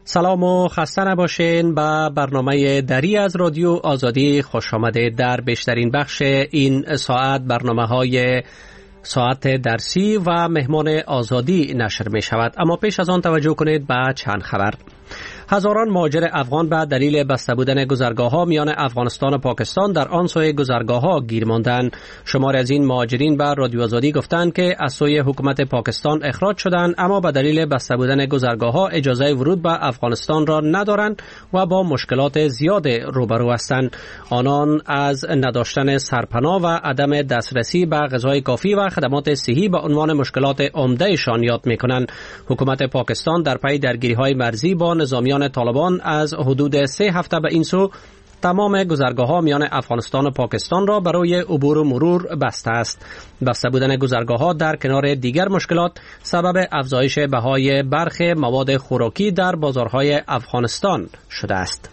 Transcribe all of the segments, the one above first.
سلام و خسته نباشین. به برنامه دری از رادیو آزادی خوش آمده. در بیشترین بخش این ساعت برنامه‌های ساعت درسی و مهمان آزادی نشر می شود. اما پیش از آن توجه کنید به چند خبر. هزاران مهاجر افغان به دلیل بسته بودن گذرگاه‌ها میان افغانستان و پاکستان در آن سوی گذرگاه‌ها گیر ماندند. شماری از این مهاجرین به رادیو آزادی گفتند که از سوی حکومت پاکستان اخراج شدند، اما به دلیل بسته بودن گذرگاه‌ها اجازه ورود به افغانستان را ندارند و با مشکلات زیاد روبرو هستند. آنان از نداشتن سرپناه و عدم دسترسی به غذای کافی و خدمات صحی به عنوان مشکلات عمده‌شان یاد می‌کنند. حکومت پاکستان در پی درگیری‌های مرزی با نظامیان طالبان از حدود 3 هفته به این سو تمام گذرگاه‌ها میان افغانستان و پاکستان را برای عبور و مرور بسته است. بسته بودن گذرگاه‌ها در کنار دیگر مشکلات سبب افزایش بهای برخی مواد خوراکی در بازارهای افغانستان شده است.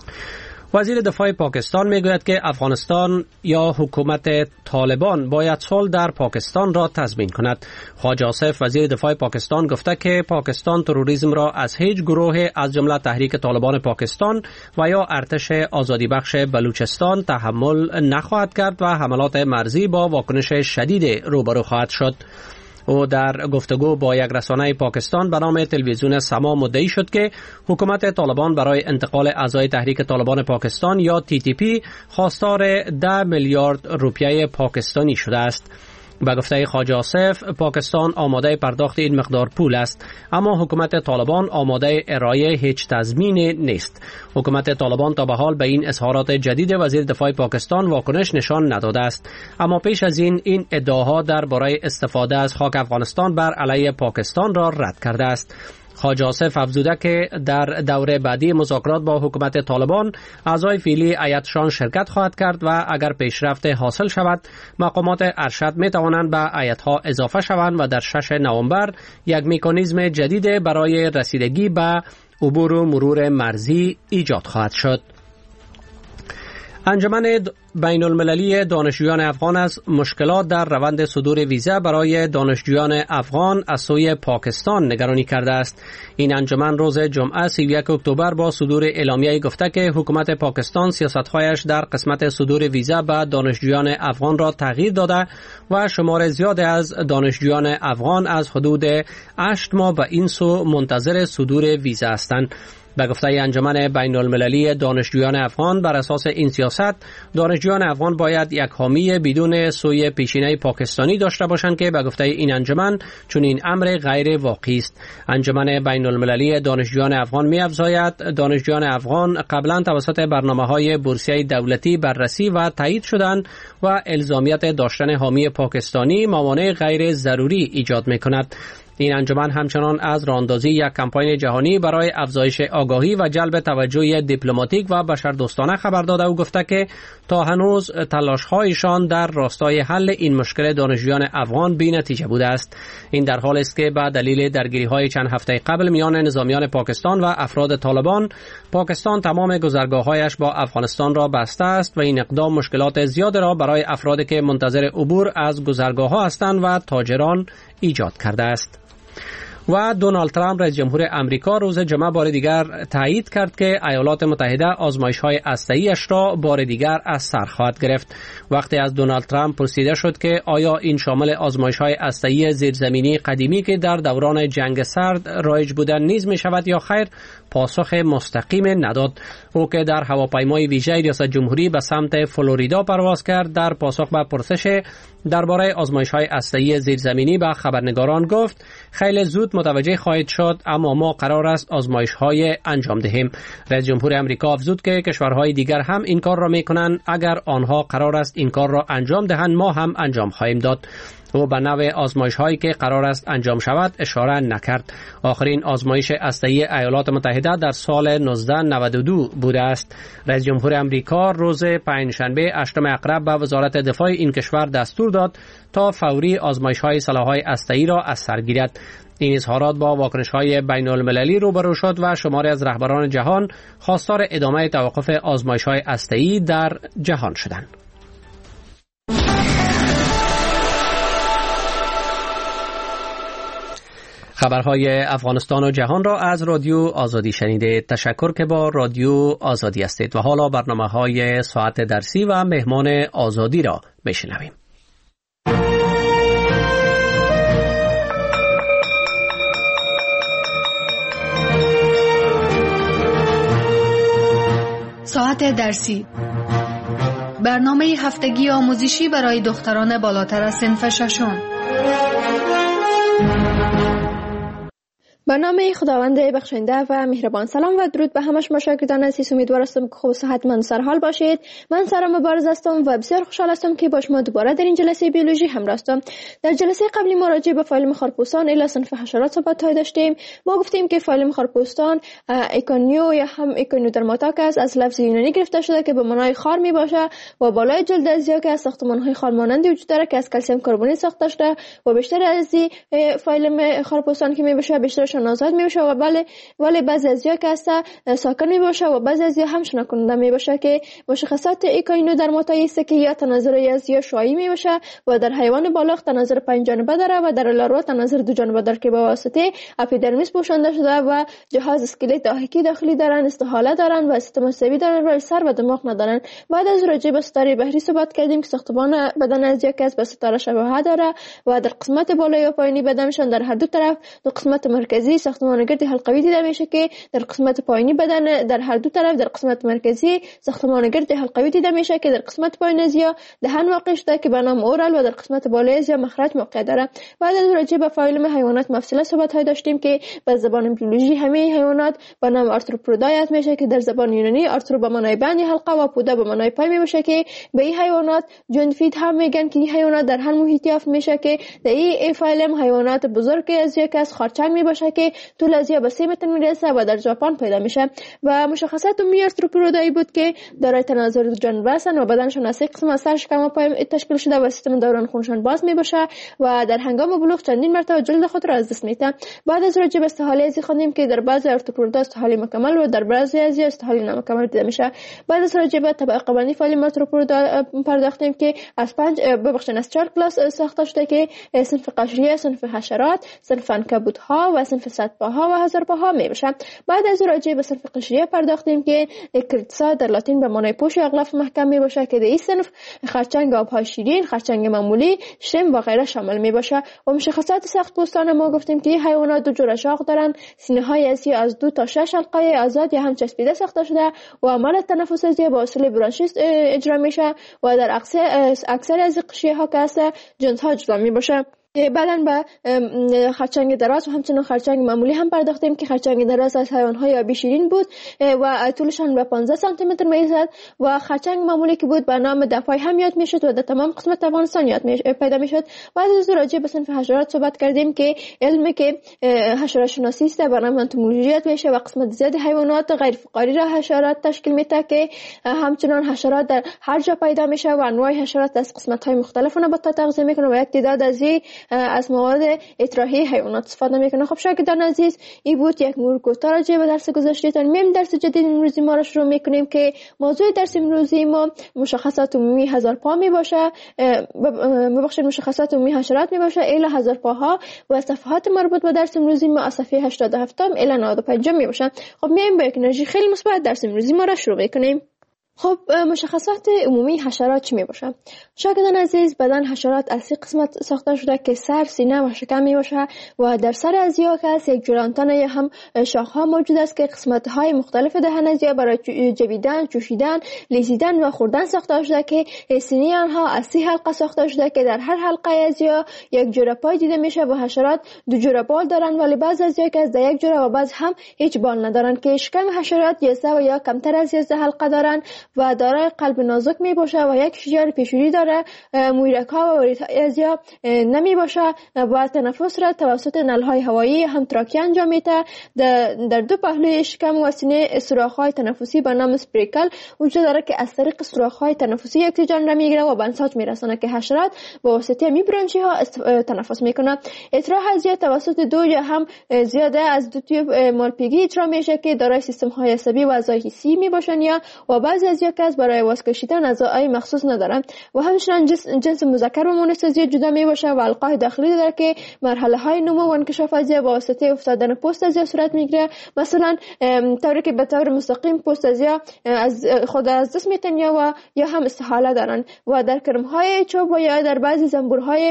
وزیر دفاع پاکستان میگوید که افغانستان یا حکومت طالبان باید صلح در پاکستان را تضمین کند. خواجه آصف وزیر دفاع پاکستان گفته که پاکستان تروریسم را از هیچ گروه از جمله تحریک طالبان پاکستان و یا ارتش آزادی بخش بلوچستان تحمل نخواهد کرد و حملات مرزی با واکنش شدید روبرو خواهد شد. او در گفتگو با یک رسانه پاکستان به نام تلویزیون سما مدعی شد که حکومت طالبان برای انتقال اعضای تحریک طالبان پاکستان یا TTP خواستار 10 میلیارد روپیه پاکستانی شده است. به گفته خواجه آصف پاکستان آماده پرداخت این مقدار پول است، اما حکومت طالبان آماده ارائه هیچ تضمینی نیست. حکومت طالبان تا به حال به این اظهارات جدید وزیر دفاع پاکستان واکنش نشان نداده است، اما پیش از این ادعاها درباره استفاده از خاک افغانستان بر علیه پاکستان را رد کرده است. خواجه آصف افزوده که در دوره بعدی مذاکرات با حکومت طالبان اعضای فعلی هیئتشان شرکت خواهد کرد و اگر پیشرفت حاصل شود مقامات ارشد می توانند به هیئت‌ها اضافه شوند و در 6 نوامبر یک مکانیزم جدید برای رسیدگی به عبور و مرور مرزی ایجاد خواهد شد. انجمن بین المللی دانشجویان افغان از مشکلات در روند صدور ویزا برای دانشجویان افغان از سوی پاکستان نگرانی کرده است. این انجمن روز جمعه 31 اکتبر با صدور اعلامیه گفته که حکومت پاکستان سیاست‌هایش در قسمت صدور ویزا به دانشجویان افغان را تغییر داده و شمار زیادی از دانشجویان افغان از حدود 8 ماه به این سو منتظر صدور ویزا هستند. به گفته انجمن بین المللی دانشجویان افغان بر اساس این سیاست دانشجویان افغان باید یک حامی بدون سوی پیشینه پاکستانی داشته باشند که به گفته این انجمن چون این امر غیر واقعی است. انجمن بین المللی دانشجویان افغان می‌افزاید دانشجویان افغان قبلا توسط برنامه‌های بورسیه دولتی بررسی و تایید شدند و الزامیت داشتن حامی پاکستانی موانع غیر ضروری ایجاد می‌کند. این انجمن همچنان از راهاندازی یک کمپاین جهانی برای افزایش آگاهی و جلب توجه دیپلماتیک و بشردوستانه خبر داده و گفته که تا هنوز تلاش‌هایشان در راستای حل این مشکل دانشجویان افغان بی‌نتیجه بوده است. این در حالی است که به دلیل درگیری‌های چند هفته قبل میان نظامیان پاکستان و افراد طالبان پاکستان تمام گذرگاه‌هایش با افغانستان را بسته است و این اقدام مشکلات زیاد را برای افرادی که منتظر عبور از گذرگاه‌ها هستند و تاجران ایجاد کرده است. و دونالد ترامپ رئیس جمهور امریکا روز جمعه بار دیگر تایید کرد که ایالات متحده آزمایش‌های هسته‌ای‌اش را بار دیگر از سر خواهد گرفت. وقتی از دونالد ترامپ پرسیده شد که آیا این شامل آزمایش‌های هسته‌ای زیرزمینی قدیمی که در دوران جنگ سرد رایج بودند نیز می‌شود یا خیر، پاسخ مستقیم نداد. او که در هواپیمای ویژه ریاست جمهوری به سمت فلوریدا پرواز کرد در پاسخ به پرسش درباره آزمایش‌های هسته‌ای زیرزمینی به خبرنگاران گفت خیلی زود متوجه خواهید شد، اما ما قرار است آزمایش‌های انجام دهیم. رئیس جمهور امریکا افزود که کشورهای دیگر هم این کار را می‌کنند. اگر آنها قرار است این کار را انجام دهند ما هم انجام خواهیم داد. او به نوع آزمایش‌هایی که قرار است انجام شود اشاره نکرد. آخرین آزمایش هسته‌ای ایالات متحده در سال 1992 بوده است. رئیس جمهور امریکا روز پنجشنبه 8 اکتبر به وزارت دفاع این کشور دستور داد تا فوری آزمایش‌های سلاح‌های هسته‌ای را از سر گیرد. این اظهارات با واکنش‌های بین‌المللی روبرو شد و شماری از رهبران جهان خواستار ادامه توقف آزمایش‌های هسته‌ای در جهان شدند. خبرهای افغانستان و جهان را از رادیو آزادی شنیده. تشکر که با رادیو آزادی هستید و حالا برنامه‌های ساعت درسی و مهمان آزادی را بشنویم. ساعت درسی، برنامه هفتگی آموزشی برای دختران بالاتر از صنف ششم. برنامه خداوند بخشنده و مهربان. سلام و درود به همه شما شاگردان عزیز. امیدوار هستم که خوب و صحتمند سرحال باشید. من سارا مبارز هستم و بسیار خوشحال هستم که با شما دوباره در این جلسه بیولوژی همراه هستم. در جلسه قبلی ما راجع به فایلم خارپوستان الی صنف حشرات صحبت داشتیم. ما گفتیم که فایلم خارپوستان ایکونیو یا هم ایکونیودرماتاکس از لفظ یونانی گرفته شده که به معنای خار می باشه و بالای جلد ازیا که از ساختمان‌های خار مانند وجود داره که از کلسیم کربونی ساخته شده و بیشتر از فایلم خارپوستان که می باشه بیشتر آزاد می باشه و ولی بعضی ازیا که هست ساکن می باشه و بعضی ازیا هم شنا کننده می باشه که مشخصات ایکونیودرماتاکس که یا تناظر ازیا شویی می باشه و در حیوان بالغ تناظر 5 جانبه داره و در لاروا تناظر 2 جانبه داره که با واسطه اپیدرمیس پوشانده شده و جهاز اسکلت داخلی داخلی دارن، استحاله دارن و سیستم عصبی دارن و سر و دماغ ندارن. بعد از راجع به ستاره بحری صحبت کردیم که ساختمان بدن ازیا که به ستاره شباهت داره و در قسمت بالای و پایینی بدنشان در هر دو طرف دو قسمت مرکزی ساختمان گرد حلقوی دیده میشه که در قسمت پایینی بدن در هر دو طرف در قسمت مرکزی ساختمان گرد حلقوی دیده میشه که در قسمت پایین ازیا دهن واقع شده که به نام اورال و در قسمت بالای ازیا مخرج موقع داره. بعد از راجع به فایلم حیوانات مفصله صحبت داشتیم که به زبان بیولوژی همه حیوانات به نام آرتروپودایت میشه که در زبان یونانی آرترو به معنای بند حلقه و پودا به معنای پای میشه که به این حیوانات جونفید هم میگن که این حیوانات در هر محیطی یافت میشه که در این فایلم حیوانات بزرگ ازیا که از خرچنگ میباشه که طول ازیا به 3 متر میرسه و در ژاپن پیدا میشه و مشخصات می آرتروپودایی بود که دارای تناظر دو جانبه هستند و بدنشان از 3 قسم از سر شکم و پای تشکیل شده و سیستم دوران خونشان باز میباشه و در هنگام بلوغ چندین مرتبه جلد خود را از دست میده. بعد از راجع به استحاله ازی خوندیم که در بعضی آرتروپودا استحاله مکمل و در بعضی ازیا استحاله نامکمل دیده میشه. بعد از راجع به طبقه بندی فایلم آرتروپودا پرداختیم که از 4 کلاس ساخته شده که صنف قشریه، صنف حشرات، صنف عنکبوت‌ها و صنف صدپاها و هزارپاها می باشن. بعد از راجع به صنف قشریه پرداختیم که کریتسا در لاتین به معنای پوش یا اغلاف محکم می باشه که در این صنف خرچنگ آبهای شیرین، خرچنگ معمولی، شم و غیره شامل می باشه. و مشخصات سخت پوستان ما گفتیم که حیوانات 2 جور اشاق دارن، سینه های ازیا از 2 تا 6 حلقه آزاد یا هم چسبیده ساخته شده و عمل تنفس ازیا با وسیله برانشیست اجرا میشه و در اکثر از قشریه ها که هست جنس ها جدا می باشه. بعداً به خرچنگ دراز و همچنین خرچنگ معمولی هم پرداختیم که خرچنگ دراز از حیوان‌های آبی شیرین بود و طولشان به 15 سانتی متر میرسد و خرچنگ معمولی که بود به نام دفای هم یاد میشد و در تمام قسمت افغانستان پیدا میشد. بعد از راجع به صنف حشرات صحبت کردیم که علمی که حشرات شناسی است به نام انتومولوژی یاد میشه و قسمت زیادی حیوانات غیر فقاری را حشرات تشکیل میده که همچنین حشرات در هر جا پیدا میشه و انواع حشرات از قسمت‌های مختلف نباتات تغذیه میکنه و یک تعداد از مواد اطراحی حیوانات استفاده میکنه. خب شاگردان عزیز، این بود یک مرور کوتاه راجع به درس گذشتهتان. میم درس جدید امروزی ما را شروع میکنیم که موضوع درس امروزی ما مشخصات عمومی هزارپا می باشه، ببخشید مشخصات عمومی حشرات می باشه الی هزارپاها و صفحات مربوط به درس امروزی ما از صفحه 87 الی 95 می باشه. خب میایم با یک انرژی خیلی مثبت درس امروزی ما را شروع میکنیم. خب مشخصات عمومی حشرات چی می باشه؟ شاگردان عزیز، بدن حشرات از 3 قسمت ساخته شده که سر، سینه و شکم می باشه و در سر ازیا که است یک جور آنتن یا هم شاخه موجود است که قسمت های مختلف دهن ازیا برای جویدن، چوشیدن، لیزیدن و خوردن ساخته شده که سینه آنها از 30 حلقه ساخته شده که در هر حلقه ازیا یک جور پای دیده میشه و حشرات 2 جور بال دارن ولی بعض ازیا که از در یک جور و بعض هم هیچ بال ندارن که شکم حشرات 11 و یا کمتر از 11 حلقه دارن و دارای قلب نازک می باشه و یک شجر پیشوری داره. مویرک‌ها و ریتازیا نمی باشه و تنفس را توسط نل‌های هوایی هم تراکی انجام میده. در 2 پهلوی شکم و سینه سوراخ‌های تنفسی به نام اسپریکل وجود داره که از طریق سوراخ‌های تنفسی اکسیژن را میگیره و به انساج میرسونه که حشرات با واسطه میبرانچی‌ها تنفس میکنه. اطراح ازیا توسط 2 یا هم زیاده از 2 تیوب مالپیگی اجرا میشه که دارای سیستم‌های عصبی و اعضای حسی می باشن یا و بعضی از یک کس برای عوض کشیدن اعضای مخصوص ندارند و همچنین جنس مذکر و مؤنث از جدا می باشد و القاء داخلی داره که مرحله های نمو و انکشاف از با واسطه افتادن پوست از صورت میگیره. مثلا طوری که به طور مستقیم پوست از خود از دست میتن یا هم استحاله دارن و در کرم های چوب و یا در بعضی زنبورهای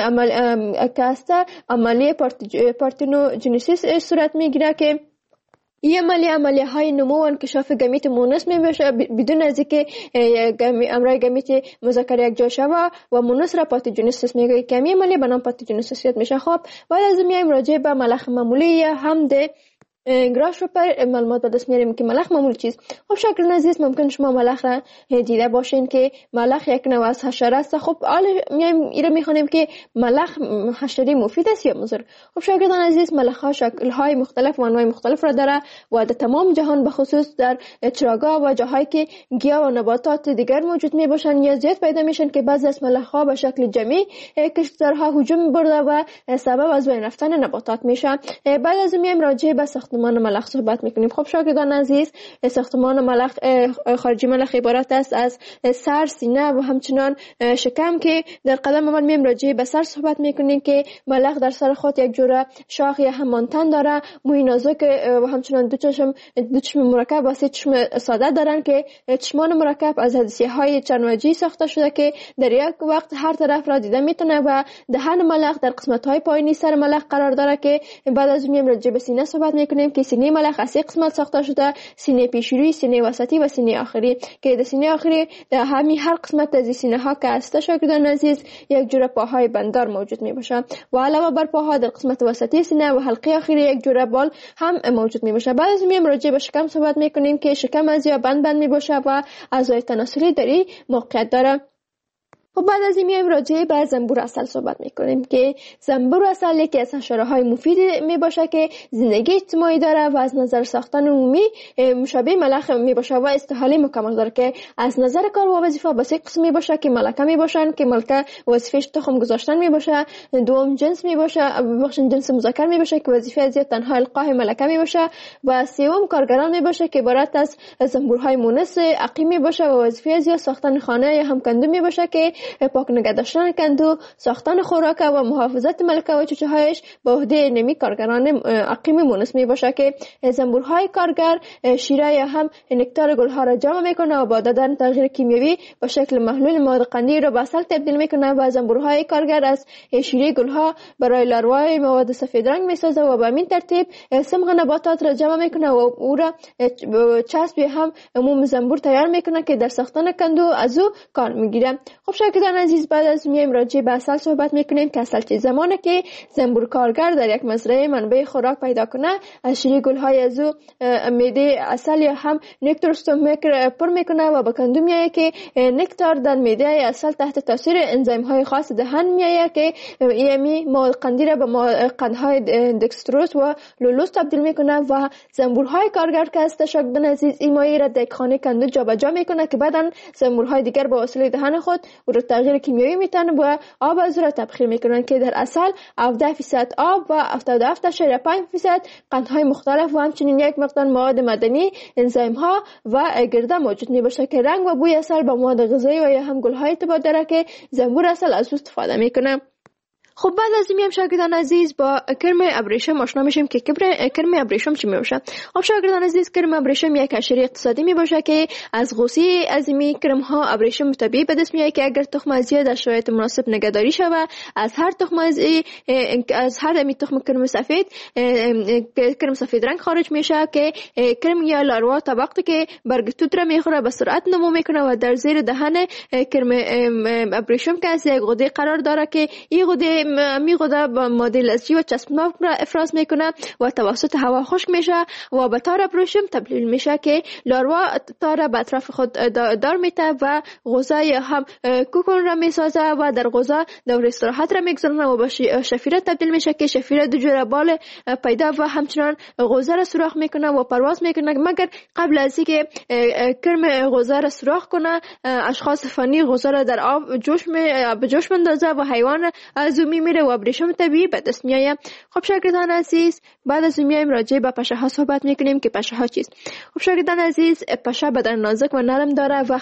عملیه پارتنوجنسیس صورت میگیره که این عملیه های نمو و انکشاف گمیت مونس می باشه بدون از اینکه امرای گمیت مذکر یک جا شوه و مونس را پاتوجنسیس میگه که این عملیه به نام پاتوجنسیس میشه. خب بعد از میایم راجع به ملخ معمولی هم ده گراش رو پر معلومات به دست میاریم که ملخ معمولی چیست. خب شکر عزیز ممکن شما ملخ را دیده باشین که ملخ یک نوع از حشره است. خب حالا میایم این رو میخوانیم که ملخ حشره مفید است یا مضر. خب شاگردان عزیز ملخ ها شکل های مختلف و انواع مختلف را داره و در تمام جهان به خصوص در چراگاه و جاهایی که گیاه و نباتات دیگر موجود می باشن یا زیاد پیدا میشن که بعضی از ملخ ها به شکل جمعی کشتزارها هجوم میبرده و سبب از بین رفتن نباتات میشه. بعد از میایم راجع به ساختمان ملخ صحبت میکنیم. خب شاگردان عزیز ساختمان ملخ خارجی ملخ عبارت است از سر، سینه و همچنان شکم که در قدم اول میایم راجع به سر صحبت میکنیم که ملخ در سر خود یک جوره شاخ یا هم مانتن داره، موی نازک و همچنان دو چشم مرکب و سه چشم ساده دارن که چشمان مرکب از حدثیه های چند وجهی ساخته شده که در یک وقت هر طرف را دیده میتونه و دهن ملخ در قسمت های پایینی سر ملخ قرار داره که بعد از میایم راجع به سینه صحبت میکنیم که سینه ملخ از سه قسمت ساخته شده: سینه پیشروی، سینه وسطی و سینه آخری که در سینه آخری در همین هر قسمت از سینه ها که است شاگردان عزیز یک جوره پاهای بندار موجود می باشه و علاوه بر پاها در قسمت وسطی سینه و حلقه آخری یک جوره بال هم موجود می باشه. بعد از میایم راجع به شکم صحبت میکنیم که شکم از یا بند می باشه و اعضای تناسلی در این موقعیت داره. و بعد از این میایم راجع به زنبور عسل صحبت میکنیم که زنبور عسل یکی از حشره‌های مفید می باشه که زندگی اجتماعی داره و از نظر ساختن عمومی مشابه ملخ می باشه و استحاله مکمل داره که از نظر کار و وظیفه به سه قسم می باشه که ملکه می باشن که ملکه وظیفه‌اش تخم گذاشتن می باشه، دوم جنس می باشه جنس مذکر می باشه که وظیفه از تنها القاء ملکه می باشه و سوم کارگران می باشه که عبارت از زنبورهای مونس عقیم می باشه و وظیفه از ساختن خانه یا هم کندو می باشه که پاک نگه داشتن کندو، ساختن خوراک و محافظت ملکه و چوچه هایش به عهده نمی کارگران عقیم مونس می باشه که زنبورهای کارگر شیره یا هم نکتار گلها را جمع میکنه و با دادن تغییر کیمیایی به شکل محلول مواد قندی را به عسل تبدیل میکنه و زنبورهای کارگر از شیره گلها برای لاروای مواد سفید رنگ میسازه و به همین ترتیب صمغ نباتات را جمع میکنه و او را چسب هم عموم زنبور تیار میکنه که در ساختن کندو از او کار میگیره. خب شاگردان عزیز بعد از میایم راجع به عسل صحبت میکنیم که عسل چه زمانه که زنبور کارگر در یک مزرعه منبع خوراک پیدا کنه از شیره گلهای از او معده عسل یا هم نکتار استومک پر میکنه و به کندو میایه که نکتار در معده عسل تحت تاثیر انزیم های خاص دهن میایه که یعنی مواد قندی را به قندهای دکستروز و لولوز تبدیل میکنه و زنبورهای کارگر که است شاگردان عزیز این مایع را در خانه کندو جابجا میکنه که بعداً زنبورهای دیگر با وسیله دهن خود او را تغییر کیمیایی میتن و آب از را تبخیر میکنن که در اصل 17% آب و 77.5% قندهای مختلف و همچنین یک مقدار مواد معدنی، انزیم ها و گرده موجود میباشه که رنگ و بوی عسل با مواد غذایی و یا هم گلهای ارتباط داره که زنبور عسل از استفاده میکنه. خب بعد از این میام شاگردان عزیز با کرم ابریشم آشنا میشیم که کرم ابریشم چی میباشه. خب شاگردان عزیز کرم ابریشم یک حشره اقتصادی میباشه که از غوصه از این کرم ها ابریشم طبیعی به دست میاد که اگر تخم از در شرایط مناسب نگهداری شود از هر تخم از هر تخم کرم سفید رنگ خارج میشه که کرم یا لاروا تا وقتی که برگ توت را میخوره به سرعت نمو میکنه و در زیر دهن کرم ابریشم که از یک غده قرار داره که این غده میغوده با ماده لزجی و چسبناک را افراز میکنه و توسط هوا خشک میشه و به تار ابریشم تبدیل میشه که لاروا تار به اطراف خود دار میته و غوزه یا هم کوکون را میسازه و در غوزه دور استراحت را میگذارنه و به شفیره تبدیل میشه که شفیره دو جوره بال پیدا و همچنان غوزه را سوراخ میکنه و پرواز میکنه. مگر قبل از اینکه کرم غوزه را سوراخ کنه اشخاص فنی غوزه را در آب به جوش میندازه و حیوان از میمیره و ابریشم طبیعی به دست میآید. خب شاگردان عزیز، بعد از میایم راجع به پشه ها صحبت میکنیم که پشه ها چیست. خب شاگردان عزیز، پشه بدن نازک و نرم داره و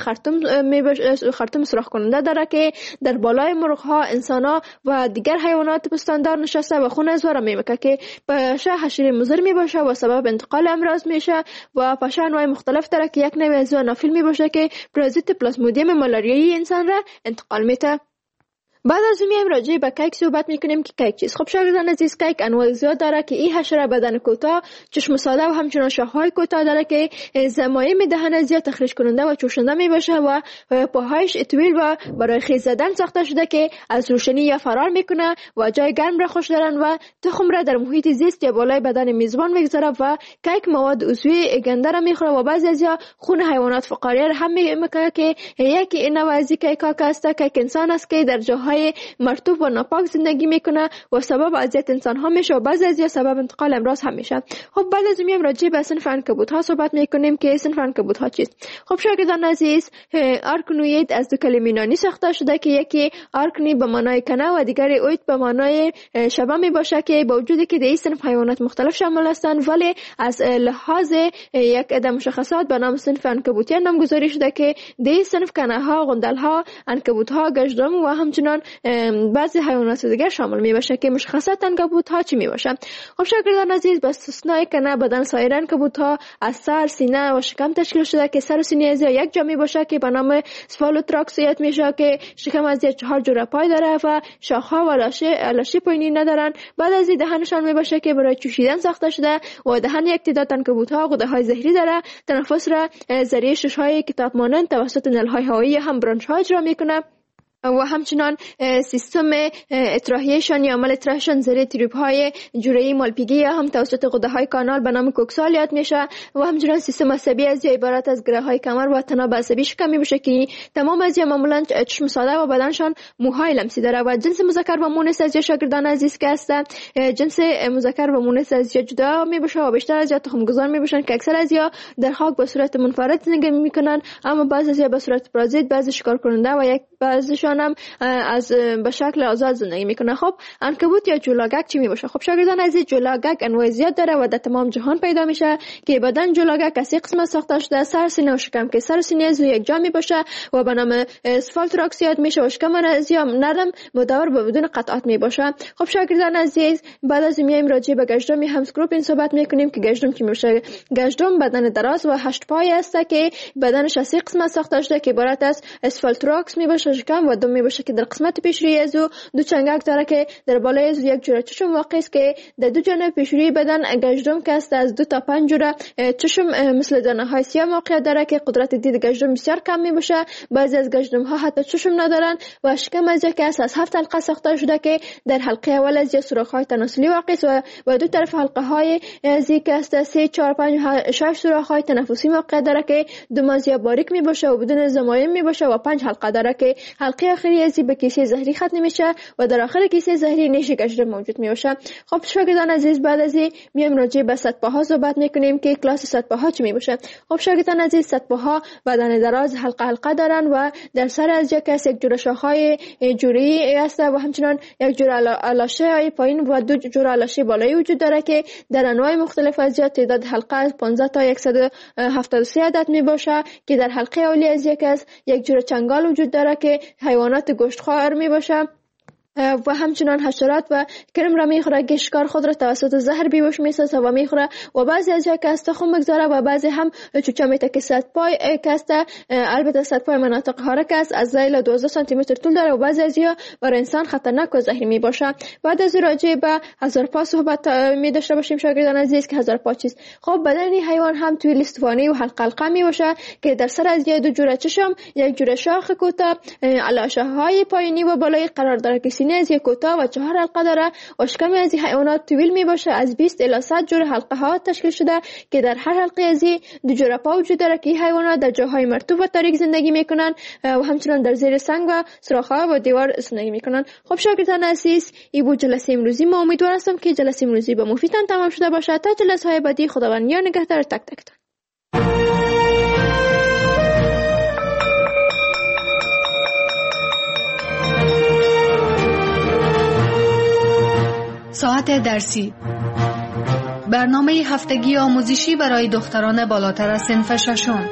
خرطوم سوراخ کننده داره که در بالای مرغ ها، انسان ها و دیگر حیوانات پستاندار نشسته و خون از وره میمکه که پشه حشره مضر می باشه و سبب انتقال امراض میشه و پشه انواع مختلف داره که یک نوع از آنافیل می باشه که پارازیت پلاسمودیوم مالاریایی انسان را انتقال میده. بعد از میایم راجع به کیک صحبت میکنیم که کیک چیست. خب شاگردان عزیز، کیک انواع زیاد داره که این حشره بدن کوتاه، چشم ساده و همچنان شاخهای کوتاه داره که زمایم دهن زیاد تخریش کننده و چوشنده میباشه و پاهایش طویل و برای خیز زدن ساخته شده که از روشنی یا فرار میکنه و جای گرم را خوش دارن و تخم را در محیط زیست یا بالای بدن میزبان میگذاره و کیک مواد عضوی گنده را میخوره و بعضی از خون حیوانات فقاریه را هم میکنه که یکی نوع از کیک ها است کیک انسان است که در جاهای مرطوب و ناپاک زندگی میکنه و سبب اذیت انسان ها میشه و بعضی از سبب انتقال امراض هم میشه. خب بعد از میایم راجع به صنف عنکبوت ها صحبت میکنیم که صنف عنکبوت ها چیست. خب شاگردان عزیز، آرکنوید از دو کلمه یونانی ساخته شده که یکی آرکنی به معنای کنه و دیگری اوید به معنای شبه می باشه که با وجودی که در این صنف حیوانات مختلف شامل هستند ولی از لحاظ یک عده مشخصات به نام صنف عنکبوتی نامگذاری شده که در این صنف کنه ها، غندل ها، عنکبوت ها، گژدم و همچنان بعضی حیوانات دیگر شامل می باشه که مشخصات عنکبوت ها چی می باشه. خب شاگردان عزیز، به استثنای کنه بدن سایر عنکبوت ها از سر، سینه و شکم تشکیل شده که سر و سینه از یک جا می باشه که به نام سفالوتراکس میشه که شکم از 4 جوره پای داره و شاخه و لاشه پایینی ندارن. بعد از دهنشان می باشه که برای چوشیدن ساخته شده و دهن یک تعداد عنکبوت ها غده های زهری داره. تنفس را ذریعه شش های کتاب مانند توسط نل های هوایی هم برانش ها اجرا میکنه و همچنان سیستم اطراحیه‌شان یا عمل اطراحشان زیر تریب های جوره مالپیگی یا هم توسط غده های کانال به نام کوکسالیات میشه و همچنان سیستم عصبی از عبارت از گره های کمر و تناب عصبی شکمی باشه که تمام از معمولا چشم ساده و بدنشان موهای لمسی داره و جنس مذکر و مؤنث از شاگردان عزیز که است جنس مذکر و مؤنث از جدا می باشه و بیشتر از تخم گذار می باشن که اکثر از در خاک به صورت منفرد زندگی میکنن، اما بعضی از به صورت پارازیت، بعضی شکار کننده و یک بعضیشان هم از به شکل آزاد زندگی میکنه. خب عنکبوت یا جولاگک چی میباشه؟ خب شاگردان عزیز، جولاگک انواع زیاد داره و در تمام جهان پیدا میشه که بدن جولاگک از 3 قسمت ساخته شده: سر، سینه و شکم که سر و سینه از یک جا میباشه و به نام اسفالتراکس یاد میشه و شکم از نرم مدور و بدون قطعات میباشه. خب شاگردان عزیز، بعد از میایم راجع به گژدم همسکروپین صحبت میکنیم که گژدم چی میشه. گژدم بدن دراز و 8 پای است که بدنش از 3 قسمت ساخته شده که عبارت از اسفالتراکس میباشه، شکم و دم میباشه که در قسمت پیشروی از دو چنگک داره که در بالای از یک جوره چشم واقع است که در دو جانب پیشروی بدن گژدم که است از 2 تا 5 جوره چشم مثل دانه های سیاه موقعیت داره که قدرت دید گژدم بسیار کم میباشه. بعضی از گژدم ها حتی چشم ندارن و شکم از یک است از 7 حلقه ساخته شده که در حلقه اول از سوراخ های تناسلی واقع است و دو طرف حلقه های از یک است 3 4 5 6 سوراخ های تنفسی موقعیت داره که دو مازیا باریک میباشه و بدون زمایم میباشه و 5 حلقه داره که حلقه آخری از به کیسه زهری ختم میشه و در آخر کیسه زهری نیش گژدم موجود میشه. خب شاگردان عزیز، بعد از میایم راجع به صدپاها صحبت میکنیم که کلاس صدپاها چی میشه. خب شاگردان عزیز، صدپاها بدن دراز حلقه حلقه دارن و در سر از یک جوره شاخهای جوری است و همچنان یک جوره لاشه پایین و 2 جوره لاشه بالایی وجود داره که در انواع مختلف از تعداد حلقه از 15 تا 173 عدد میباشه که در حلقه اولی از یک جوره چنگال وجود داره که حیوانات گوشتخوار می باشه و همچنان حشرات و کرم را میخوره که شکار خود را توسط زهر بیهوش میسازه و میخوره و بعضی از که است تخم میگذاره و بعضی هم چوچه میته که صدپای که است. البته صدپای مناطق حارک است، از 12 سانتی متر طول داره و بعضی از برای انسان خطرناک و زهری میباشه. بعد از راجع به هزارپا صحبت می داشته باشیم شاگردان عزیز که هزارپا چیست. خب بدن حیوان هم توی لیستوانی و حلقه حلقه میباشه که در سر از 2 جوره چشم، یک جوره شاخ کوتاه، علاشه های پایینی و بالایی قرار داره که سینه از یک کوتاه و 4 حلقه داره و شکم از حیوانات طویل می باشه. از 20 الی 100 جوره حلقه ها تشکیل شده که در هر حلقه از 2 جوره پا وجود داره که حیوانات در جاهای مرطوب و تاریک زندگی میکنن و همچنان در زیر سنگ و سوراخ‌ها و دیوار زندگی میکنن. خب شاگردان عزیز، این بود جلسه امروزی. ما امیدوار هستم که جلسه امروزی به مفیدتان تمام شده باشه. تا جلسه های بعدی، خداوند یار نگهدار تک تکتان. ساعت درسی، برنامه هفتگی آموزشی برای دختران بالاتر از صنف ششم.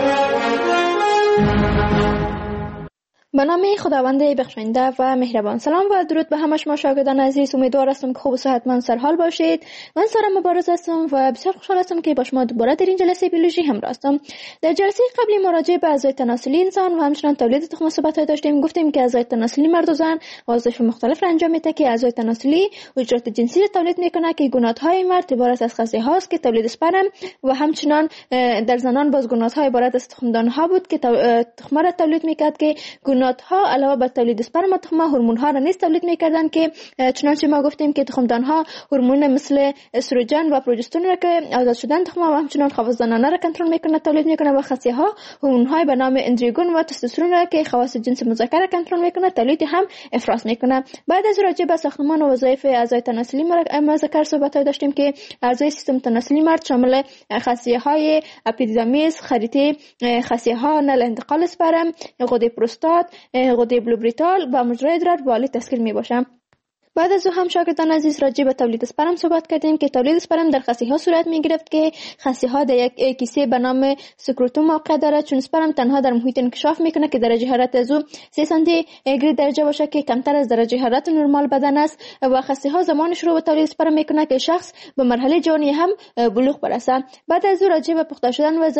به نام خداوند بخشنده و مهربان. سلام و درود به همه شما شاگردان عزیز. امیدوار هستم که خوب و صحتمند سرحال باشید. من سارا مبارز هستم و بسیار خوشحال هستم که با شما دوباره در این جلسه بیولوژی همراه هستم. در جلسه قبلی مراجعه به اعضای تناسلی انسان و همچنین تولید تخم صحبت داشتیم. گفتیم که اعضای تناسلی مرد و زن وظایف مختلف را انجام میده که اعضای تناسلی حجرات جنسی را تولید میکنه که گونات‌های مرد عبارت از خصیه هاست که تولید اسپرم و همچنین در زنان باز گونات‌ها عبارت از تخمدان‌ها بود که تخم را تولید میکرد که گونات‌ها علاوه بر تولید اسپرم و تخم هورمون‌ها را نیز تولید می‌کردند که چنانچه ما گفتیم که تخمدان‌ها هورمون مثل استروژن و پروژسترون را که آزاد شدن تخم و همچنین خواص را کنترل می‌کنه تولید می‌کنه و خصیه‌ها هورمون‌های به نام اندروژن و تستوسترون را که خواص جنس مذکر را کنترل می‌کنه تولید هم افراز می‌کنه. بعد از راجع به ساختمان و وظایف اعضای تناسلی ما ذکر صحبت داشتیم که اعضای سیستم تناسلی مرد شامل خصیه‌های اپیدیدامیس، خریطه خصیه‌ها، نل انتقال اسپرم، غده پروستات، غده بلوبریتال و مجرای ادرار و آله تسکیر می باشم. بعد از هم شاگردان عزیز راجع به تولید اسپرم صحبت کردیم که تولید اسپرم در خصیه‌ها صورت می‌گرفت که خصیه‌ها در یک کیسه به نام سکروتوم موقع دارد، چون اسپرم تنها در محیط انکشاف میکنه که درجه حرارت از او 3 سانتیگراد درجه باشه که کمتر از درجه حرارت نرمال بدن است و خصیه‌ها زمان شروع به تولید اسپرم میکنه که شخص به مرحله جوانی هم بلوغ برسه. بعد از راجع به پخته شدن و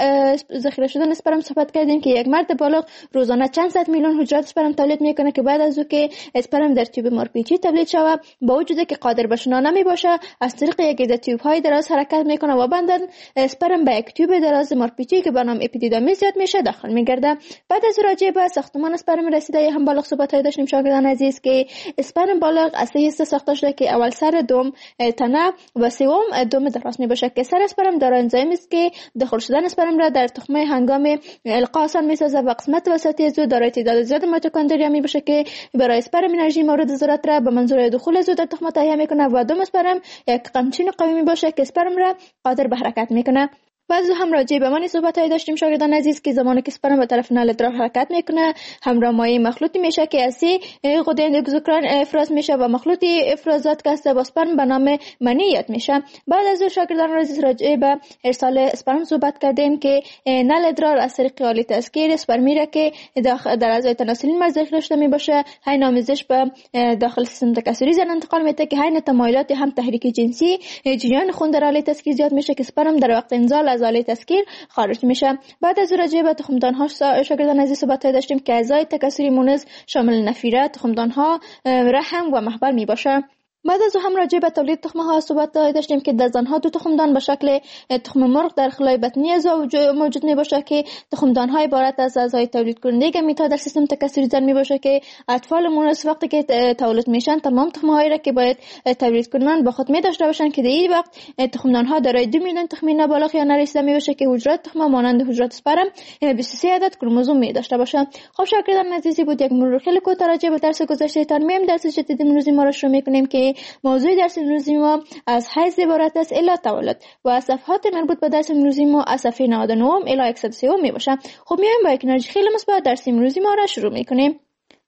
ذخیره شدن اسپرم صحبت کردیم که یک مرد بالغ روزانه چند صد میلیون حجرات اسپرم تولید میکنه که بعد از او که اسپرم در تیوب مارپیچی تولید شود با وجودی که قادر به شنا نمی باشه از طریق یک عده تیوب های دراز حرکت میکنه و بعداً اسپرم به یک تیوب دراز مارپیچی که به نام اپیدیدامیس یاد میشه داخل میگرده. بعد از راجع به ساختمان اسپرم رسیده هم بالغ صحبت های داشتیم شاگردان عزیز که اسپرم بالغ از 3 حصه ساخته شده که اول سر، دوم تنه و سوم دم دراز می باشه که سر اسپرم دارای انزیمی است که داخل شدن اسپرم را در تخمه هنگام القا آسان میسازه و قسمت وسطی از او دارای تعداد زیاد میتوکندریا می باشه که برای اسپرم انرژی مورد ضرورت را به منظور دخول از او در تخم تهیه میکنه و دوم اسپرم یک قمچین قوی می باشه که اسپرم را قادر به حرکت میکنه. بعد هم راجع به معنی صحبت‌های داشتیم شاگردان عزیز که زمانی که اسپرم به طرف نل ادرار حرکت میکنه همراه مایع مخلوطی میشه که از غده اندوکراین افراز میشه و مخلوط افرازات که است با اسپرم به نام منی یاد میشه. بعد از شاگردان عزیز راجع به ارسال اسپرم صحبت کردیم که نل ادرار از طریق آله تسکیر اسپرمی را که در اعضای تناسلی مرد ذخیره شده میباشه حین آمیزش به داخل سیستم تکثری زن انتقال میده که حین تمایلات هم تحریک جنسی جریان خون در آله تسکیر زیاد میشه که اسپرم در وقت انزال از آله تسکیر خارج میشه. بعد از راجع به تخمدان‌ها شاگردان عزیز صحبت داشتیم که اعضای تکثری مونز شامل نفیره، تخمدان‌ها، رحم و محبل میباشه. بعد از هم راجع به تولید تخم ها صحبت داشتیم که در زنها 2 تخمدان به شکل تخم مرغ در خلای بطنی از موجود می باشه که تخمدان های عبارت از اعضای تولید کننده گمیت ها در سیستم تکثری زن می باشه که اطفال مونس وقتی که تولد میشن تمام تخم هایی را که باید تولید کنن با خود می داشته باشن که در این وقت تخمدان ها دارای 2 میلیون تخمین بالغ یا نرسیده می باشه که حجرات تخم مانند حجرات اسپرم 23 عدد کروموزوم می داشته باشه. خب شاگردان عزیزی بود یک مرور خیلی کوتاه راجع به درس گذشته تان میم درس جدید امروزی ما را شروع می‌کنیم که موضوع درس امروزی ما از حیض عبارت است الی تولد و از صفحات مربوط به درس امروزی ما از صفحه 99 الی 103 می باشه. خب میایم با یک انرژی خیلی مثبت درس امروزی ما را شروع می‌کنیم.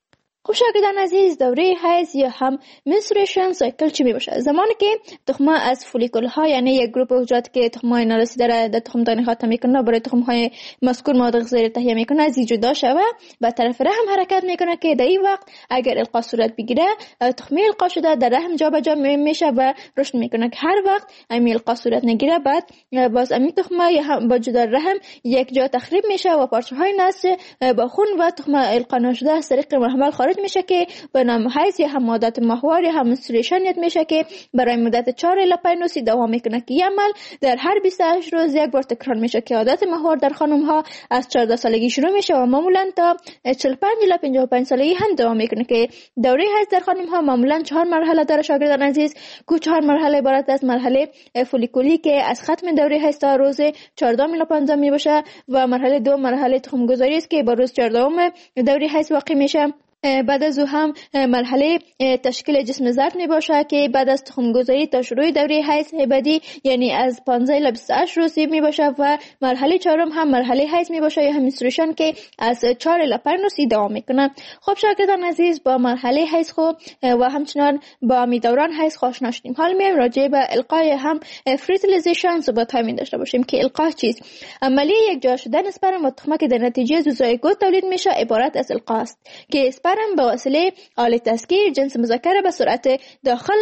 خب شاگردان عزیز دوره حیض یا هم منسترویشن سایکل چی می باشه؟ زمانی که تخم از فولیکول ها یعنی یک گروه حجرات که تخم های نارسیده را در تخمدان خاتم میکنه برای تخم های مذکور مواد غذایی تهیه میکنه از جدا شوه و طرف رحم حرکت میکنه که در این وقت اگر القا صورت بگیره تخمه القا شده در رحم جابجا میشه و رشد میکنه که هر وقت امی القا صورت نگیره بعد باز امی تخمه یا هم با جدا رحم یک جا تخریب میشه و پارچه های نسج با خون و تخم القا نشده از طریق محمل خارج میشه که به نام حیض یا هم عادت ماهوار یا هم منسترویشن یاد میشه که برای مدت 4 الی 5 روز دوام میکنه که این عمل در هر 28 روز یک بار تکرار میشه که عادت ماهوار در خانم ها از 14 سالگی شروع میشه و معمولا تا 45 الی 55 سالگی هم دوام میکنه که دوره حیض در خانم ها معمولا 4 مرحله داره شاگردان عزیز که 4 مرحله عبارت از مرحله فولیکولی که از ختم دوره حیض تا روز 14 الی 15 می باشه و مرحله 2 مرحله تخم گذاری است که با روز 14 دوره حیض واقع میشه بعد از او هم مرحله تشکیل جسم ظرف می باشه که بعد از تخم گذاری تا شروع دوره حیض هبدی یعنی از 15 الی 28 روز می باشه و مرحله چهارم هم مرحله حیض می باشه یا هم منسترویشن که از 4 الی 5 روز دوام میکنه. خب شاگردان عزیز با مرحله حیض خو و همچنان با می دوران حیض آشنا شدیم. حال می راجع به القای هم فرتیلیزیشن صحبت می داشته باشیم که القا چیست؟ عملیه یک جا شدن اسپرم و تخمه که در نتیجه زایگوت تولید میشه عبارت از القا است که اسپرم به وسیله آله تسکیر جنس مذکر به سرعت داخل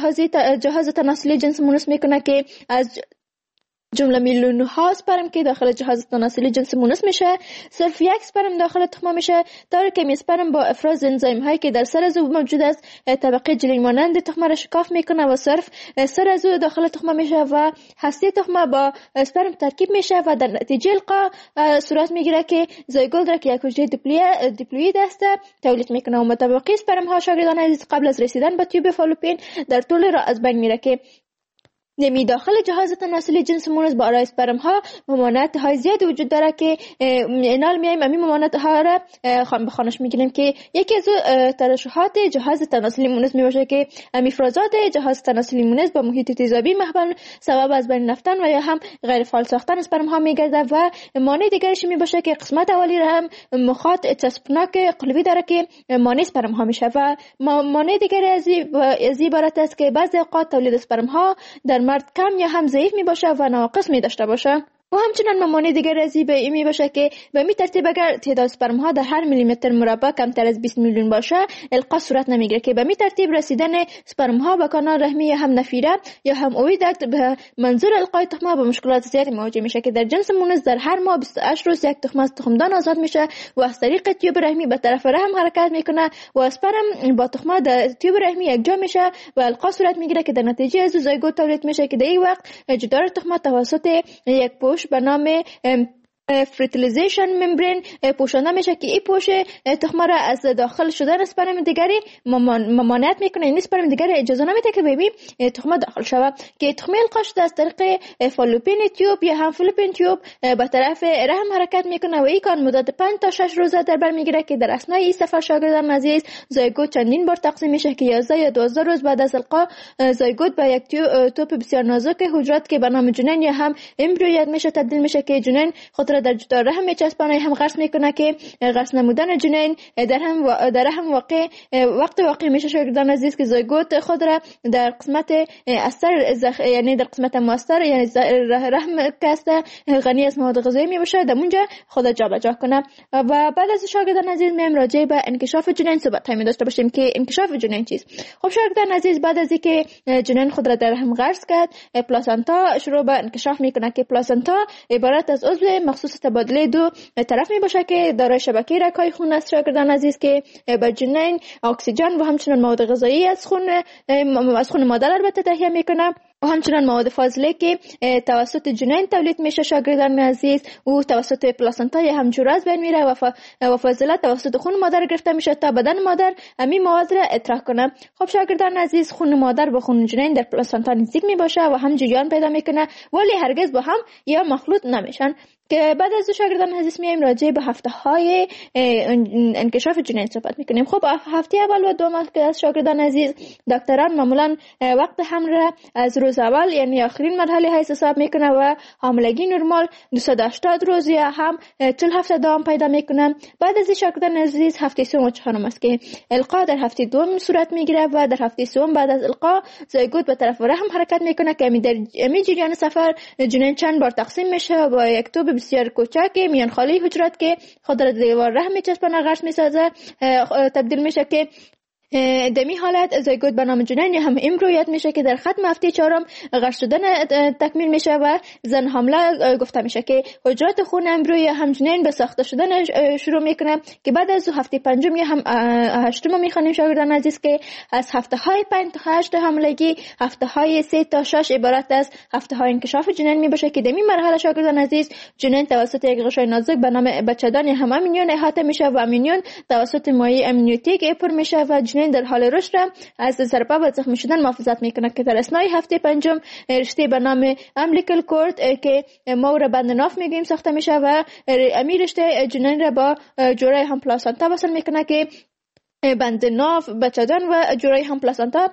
جهاز تناسلی جنس مونس میکنه که از جمله میلیون ها اسپرم که داخل جهاز تناسلی جنس مونس میشه صرف یک اسپرم داخل تخمه میشه، طوری که اسپرم با افراز انزایم هایی که در سر از او موجود است طبقه جلین مانند تخمه را شکاف میکنه و صرف سر از او داخل تخمه میشه و هسته تخمه با اسپرم ترکیب میشه و در نتیجه القا صورت میگیره که زایگوت را که یک حجره دیپلوید است تولید میکنه و متبقی اسپرم ها شاگردان عزیز قبل از رسیدن به تیوب فالوپین در طول راه از بین میره که نمی داخل جهاز تناسلی جنس مونس با آرای اسپرم ها ممانعت های زیاد وجود داره که اینال میایم امی ممانعت ها را بخوانش میگیریم که یکی از ترشحات جهاز تناسلی مونس میباشه که افرازات جهاز تناسلی مونس با محیط تیزابی محبن سبب از بین رفتن و یا هم غیر فعال ساختن اسپرم ها میگرده و مانع دیگرش میباشه که قسمت اولی را هم مخاط چسبناک قلبی داره که مانع اسپرم ها میشه و مانع دیگری از عبارت است که بعضی اوقات تولید اسپرم ها در مرد کم یا هم ضعیف می باشه و ناقص می داشته باشه. و همچنان ممانع دیگر از این باشه که به می ترتیب اگر تعداد اسپرم ها در هر میلیمتر مربع کمتر از 20 میلیون باشه القا صورت نمیگیره که به می ترتیب رسیدن اسپرم ها به کانال رحمی یا هم نفیره یا هم اویدکت به منظور القای تخمه با مشکلات زیادی مواجه میشه که در جنس مونس در هر ماه 28 روز یک تخمه از تخمدان آزاد میشه و از طریق تیوب رحمی به طرف رحم حرکت میکنه و اسپرم با تخمه در تیوب رحمی یکجا میشه و القا صورت میگیره که در نتیجه از زایگوت تولید میشه که در این وقت جدار تخمه توسط یک پوش به نام فرتیلیزیشن ممبرین پوشانده میشه که این پوش تخمه را از داخل شدن اسپرم دیگری ممانعت میکنه. این اسپرم دیگری اجازه نمیده که ببین تخمه داخل شود که تخمه القا شده از طریق فالوپین تیوب یا هم فالوپین تیوب به طرف رحم حرکت میکنه و این کار مدت 5 تا 6 روزه در بر میگیره که در اثنای این سفر شاگردان عزیز زایگوت چندین بار تقسیم میشه که 11 یا 12 روز بعد از القا زایگوت به یک توپ بسیار نازک حجرات که به نام جنین یا هم امبریو میشه تبدیل میشه که جنین خود را در جدار رحم میچسبانه هم غرس میکنه که غرس نمودن جنین در هم واقع میشه شاگردان عزیز که زایگوت خود را در قسمت اثر یعنی در قسمت مؤثر یعنی رحم کاسته غنی از مواد غذایی میباشه در اونجا خود جابجا کنه. و بعد از شاگردان عزیز میم راجع به انکشاف جنین صحبت می داشته باشیم که انکشاف جنین چیست. خب شاگردان عزیز بعد از اینکه جنین خود را در رحم غرس کرد پلاسنتا شروع به انکشاف میکنه که پلاسنتا عبارت از عضو مخصوص تبادله دو طرف می باشه که دارای شبکه رگ‌های خون است شاگردان عزیز که به جنین اکسیژن و همچنین مواد غذایی از خون مادر البته تهیه میکنه و همچنین مواد فاضله که توسط جنین تولید میشه شاگردان عزیز او توسط پلاسنتا یا هم جوره از بین میره و فاضله توسط خون مادر گرفته میشه تا بدن مادر همین مواد را اطراح کنه. خب شاگردان عزیز خون مادر با خون جنین در پلاسنتا نزدیک میباشه و هم جریان پیدا میکنه ولی هرگز با هم یا مخلوط نمیشن که بعد از شاگردان عزیز میایم راجع به هفته های انکشاف جنین صحبت میکنیم. خب هفته اول و دوم که از شاگردان عزیز دکتران معمولا وقت حمل را از روز اول یعنی آخرین مرحله حیض حساب میکنه و حاملگی نرمال 280 روز یا هم 40 هفته دوام پیدا میکنه. بعد از شاگردان عزیز هفته سوم و چهارم است که القا در هفته دوم صورت میگیره و در هفته سوم بعد از القا زایگوت به طرف رحم حرکت میکنه که در جریان سفر جنین چند بار تقسیم میشه با یک توپ بسیار کوچک میان خالی حجرات که خود را دیوار رحم میچسبانه غرس میسازه تبدیل میشه که دمی حالت زایگوت به نام جنین یا هم امبریویت میشه که در ختم هفته چهارم غرس شدن تکمیل میشه و زن حامله گفته میشه که حجرات خون امبریو یا هم جنین به ساخته شدن شروع میکنه که بعد از هفته پنجم یا هم هشتم میخوانیم شاگردان عزیز که از هفته های 5 تا 8 حاملگی هفته های 3 تا 6 عبارت از هفته های انکشاف جنین میباشه که دمی مرحله شاگردان عزیز جنین توسط یک غشای نازک به نام بچه‌دان یا هم امینیون احاطه میشه و امینیون توسط مایع امنیوتیک پر میشه و جنین در حال رشد از ضربه و زخمی شدن محافظت میکنه که در اثنای هفته پنجم رشته به نام امبلیکال کورد که ما را بند ناف میگیم ساخته میشه و امیر رشته جنین را با جوره هم پلاسنتا وصل میکنه که بند ناف، بچه‌جان و جورای هم پلاسانتا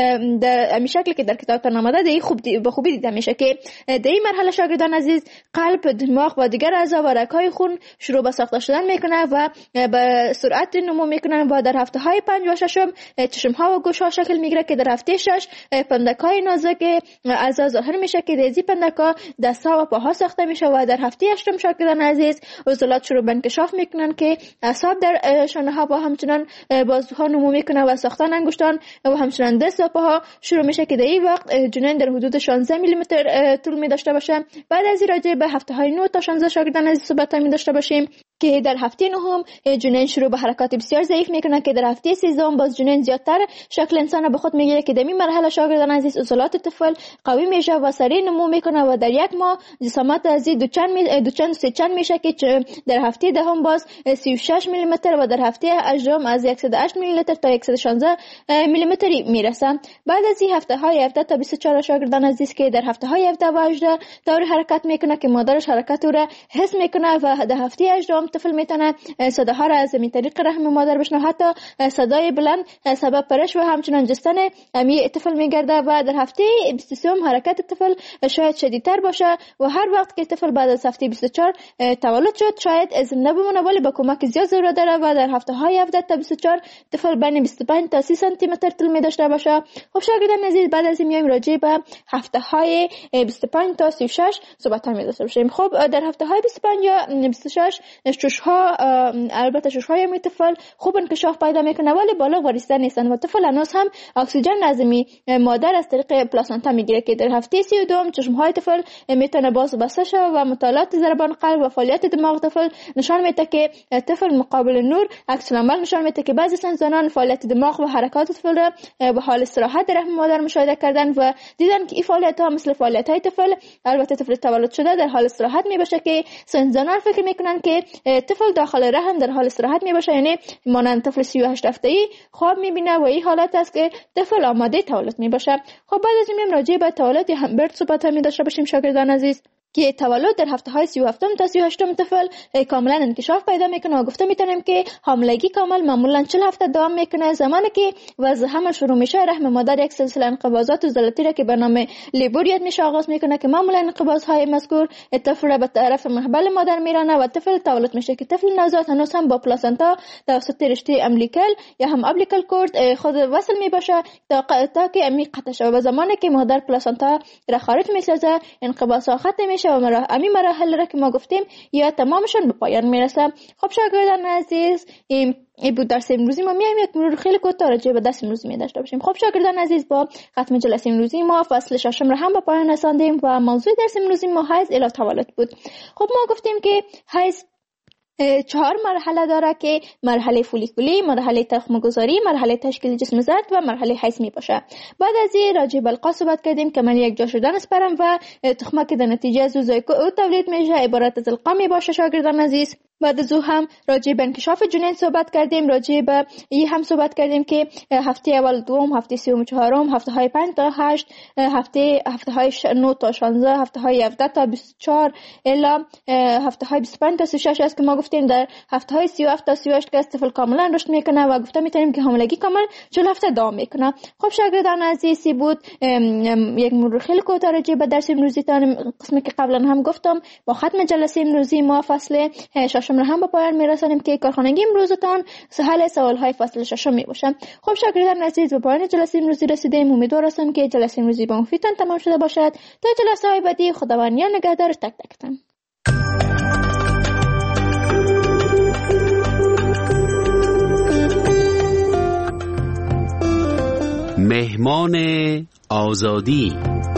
در همین شکل که در کتابتان آمده به خوبی دیده میشه که در این مرحله شاگردان عزیز قلب، دماغ و دیگر اعضا و رگ‌های خون شروع به ساخته شدن میکنه و به سرعت نمو میکنن و در هفته های 5 و 6 چشم ها و گوش ها شکل میگیره که در هفته 6 پندک های نازک اعضا ظاهر میشه که در پندک ها دست ها و پاها ساخته میشه و در هفته 8 شاگردان عزیز عضلات شروع به انکشاف میکنن که اعصاب در شانه ها و همچنان بازوها نمو میکنه و ساختن انگشتان و همچنان دست و پاها شروع میشه که در این وقت جنین در حدود 16 میلی متر طول می داشته باشه. بعد از این راجع به هفته های 9 تا 16 شاگردان عزیز صحبت می داشته باشیم که در هفته 9 جنین شروع به حرکات بسیار ضعیف میکنه که در هفته 13 باز جنین زیادتر شکل انسان به خود میگیره که در این مرحله شاگردان عزیز عضلات طفل قوی میشه و سریع نمو میکنه و در یک ماه جسامت از دوچند سه چند میشه که در هفته 10 باز 36 میلی متر و در هفته 8 از 108 میلی متر تا 116 میلی متری میرسه. بعد از این هفته های 17 تا 24 شاگردان عزیز که در هفته های 17 و 18 طور حرکت میکنه که مادرش حرکت او را حس میکنه و در هفته 18 طفل میتونه صداها را از این طریق رحم مادر بشنوه، حتی صدای بلند سبب پرش و همچنان جستن امی طفل میگرده و در هفته 23 حرکت طفل شاید شدیدتر باشه و هر وقت که طفل بعد از هفته 24 تولد شد شاید اذن نبمونه ولی با کمک زیاد ضرورت داره و در هفته های 17 تا 24 طفل بین 25 تا 30 سانتی متر طول می داشته باشه. خب شاگردان عزیز بعد از این میایم راجع به هفته های 25 تا 36 صحبت می داشته باشیم. خب در هفته های 25 یا 26 ششها البته ششهای می طفل خوب انکشاف پیدا میکنه ولی بالغ و رسیده نیستن و طفل هنوز هم اکسیژن از مادر از طریق پلاسنتا میگیره که در هفته 32 چشمهای طفل میتونه باز بسته شه و مطالعات ضربان قلب و فعالیت دماغ طفل نشان میده که طفل مقابل نور عکس العمل نشان میده که بعضی زنان فعالیت دماغ و حرکات طفل را به حال استراحت در رحم مادر مشاهده کردن و دیدن که این فعالیت ها مثل فعالیت های طفل البته طفل تولد شده در حال استراحت میباشه که زنان فکر میکنن که طفل داخل رحم در حال استراحت میباشه، یعنی مانند طفل 38 هفته‌ای خواب میبینه و این حالت است که طفل آماده تولد میباشه. خب بعد از این راجع به تولد همبرد صحبت می داشته باشیم شاگردان عزیز که تولد در هفته های 37 تا 38 طفل کاملا انکشاف پیدا میکنه و گفته میتونیم که حاملگی کامل معمولا 40 هفته دوام میکنه. زمانی که وضع حمل شروع میشه رحم مادر یک سلسله انقباضات عضلاتی را که به نام لیبوریت میشه آغاز میکنه که معمولا انقباضهای مذکور طفل را به طرف محبل مادر میرانه و طفل تولد میشه که طفل نوزاد هنوز هم با پلاسنتا توسط رشته امبلیکال یا هم ابلیکال کورد خود وصل میباشه تا که امی قطع شه و زمانی که مادر پلاسنتا را خارج میسازه انقباضها ختم میشه و امی مراحل را که ما گفتیم یا تمامشون به پایان میرسه. خب شاگردان عزیز این بود درس امروزی ما. میایم یک مرور خیلی کوتاه راجع به درس امروزی می داشته باشیم. خب شاگردان عزیز با ختم جلسه امروزی ما فصل 6 را هم به پایان رساندیم و موضوع درس امروزی ما حیض الی تولد بود. خب ما گفتیم که حیض 4 مرحله داره که مرحله فولیکولی، مرحله تخم گذاری، مرحله تشکیل جسم زرد و مرحله حیض می باشه. بعد از این راجع به القا صحبت کردیم که من یک جا شدن اسپرم و تخمه که در نتیجه از زوزایگوت او تولید میشه عبارت از القا می باشه شاگردان عزیز. بعد از او هم راجع به انکشاف جنین صحبت کردیم، راجع به این هم صحبت کردیم که هفته اول دوم، هفته سوم و چهارم، هفته های 5 تا 8، هفته های 9 تا 16، هفته های 17 تا 24 الی هفته های 25 تا 36 است که ما گفتیم در هفته های 37 تا 38 که طفل کاملا رشد میکنه و گفته میتونیم که حاملگی کامل 40 هفته دوام میکنه. خب شاگردان عزیزی بود یک مرور خیلی کوتاه راجع به درس امروزی تان قسمی که قبلا هم گفتم. با ختم جلسه امروزی ما فصل 6 را هم به پایان میرسانیم که کارخانگی امروزتان حل سوالهای فصل 6 می باشه. خب شاگردان عزیز به پایان جلسه امروزی رسیدیم. امیدوار هستم که جلسه امروزی با مفیدتان تمام شده باشد. تا جلسه های بعدی خداوند نگهدار تک تکتان. مهمان آزادی.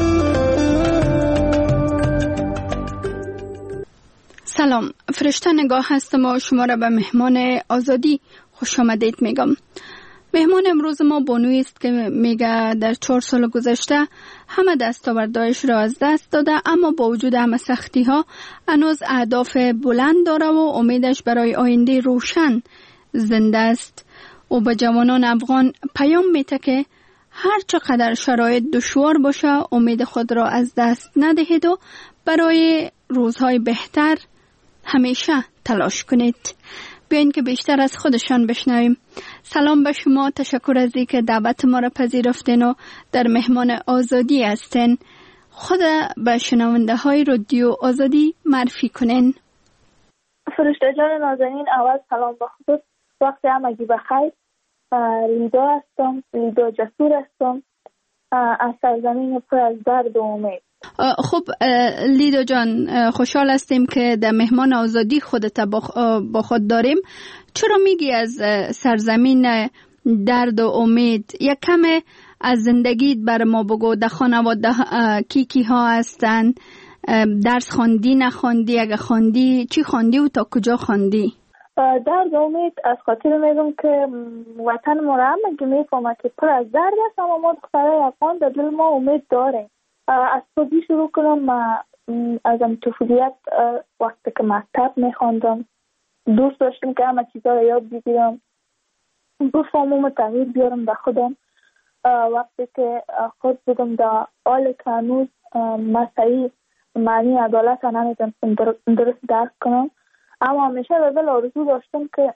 سلام، فرشته نگاه هستم و شما را به مهمان آزادی خوش آمدید میگم. مهمان امروز ما بانویی است که میگه در 4 سال گذشته همه دستاوردهایش را از دست داده، اما با وجود همه سختی ها هنوز اهداف بلند داره و امیدش برای آینده روشن زنده است. او به جوانان افغان پیام میده که هر چقدر شرایط دشوار باشه امید خود را از دست ندهید و برای روزهای بهتر همیشه تلاش کنید. بیاین که بیشتر از خودشان بشنویم. سلام به شما، تشکر از اینکه دعوت ما را پذیرفتین و در مهمان آزادی هستین. خود به شنونده های رادیو آزادی معرفی کنین. فرشته جان نازنین، اول سلام به خودت، وقت همگی بخیر. لیدا هستم، لیدا جسور هستم از سرزمین پر از درد و امید. خب لیدا جان، خوشحال هستیم که در مهمان آزادی خودت با خود داریم. چرا میگی از سرزمین درد و امید؟ یک کم از زندگیت بر ما بگو. در خانواده کی ها هستن؟ درس خواندی نخواندی؟ اگه خواندی چی خواندی و تا کجا خواندی؟ درد و امید از خاطر میگم که وطن ما را همه میفهمه که پر از درد است، اما ما دخترای افغان در دل ما امید داریم. از خودی شروع کنم. من از طفولیت وقتی که مکتب میخواندم دوست داشتم که همه چیزا رو یاد بگیرم، بفهمم و تغییر بیارم در خودم. وقتی که خود بودم در حال که هنوز مسیحی معنی عدالت رو نمیتونستم درست درک کنم، اما همیشه در دل آرزو داشتم که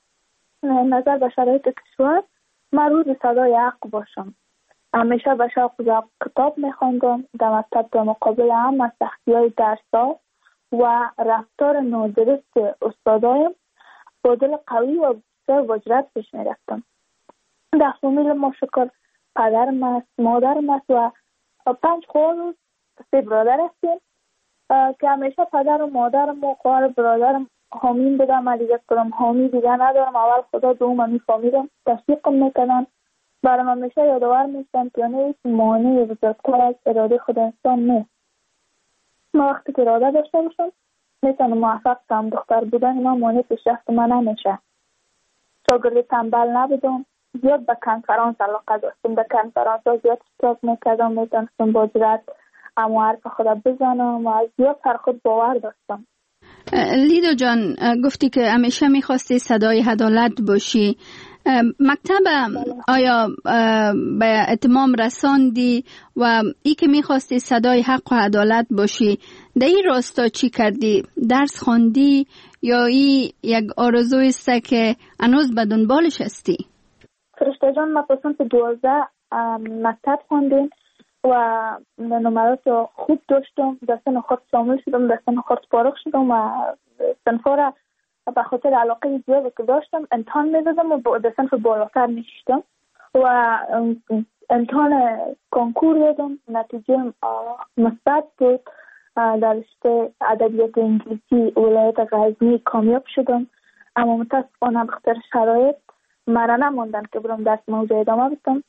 نظر به شرایط کشور من روز صدای حق باشم. همیشه به شوق کتاب میخواندم. در مکتب در مقابل هم سختی‌های درس‌ها و رفتار نادرست استادایم با دل قوی و بسیار وجرت پیش میرفتم. در فامیل ما شکر پدرم است، مادرم است و 5 خواهر و 3 برادر هستیم که همیشه پدر و مادرم و خواهر برادرم حامیم بودم. من دیگه حامی دیگه ندارم. اول خدا دوم میفهمیدم، تشویقم میکنن، برام همیشه یادآور میشن که هیچ مانعی بزرگتر از اراده خود انسان نیست. ما وقتی که اراده داشته باشم میتونم موفق شم. دختر بودن من مانع پیشرفت من نمیشه. شاگرد تنبل نبودم، زیاد به کنفرانس علاقه داشتم. در کنفرانس ها زیاد اشتراک میکردم، میتونستم با جرأت اما حرف خدا بزنم و زیاد سر خود باور داشتم. لیدا جان، گفتی که همیشه میخواستی صدای عدالت باشی. مکتب آیا به اتمام رساندی و ای که میخواستی صدای حق و عدالت باشی در این راستا چی کردی؟ درس خواندی یا ای یک آرزوی است که هنوز به دنبالش هستی؟ فرشته جان، ما پسند 12 مکتب خواندیم و نمرات خوب داشتم. در سن خود شامل شدم، در سن خود فارغ شدم و صنفا را به خاطر علاقه زیادی که داشتم امتحان میدادم و در صنف بالاتر میشتم و امتحان کنکور دادم. نتیجه مثبت بود. در رشته ادبیات انگلیسی ولایت غزنی کامیاب شدم، اما متاسفانه به خاطر شرایط مرا نموندن که برم درس موضوع ادامه بدم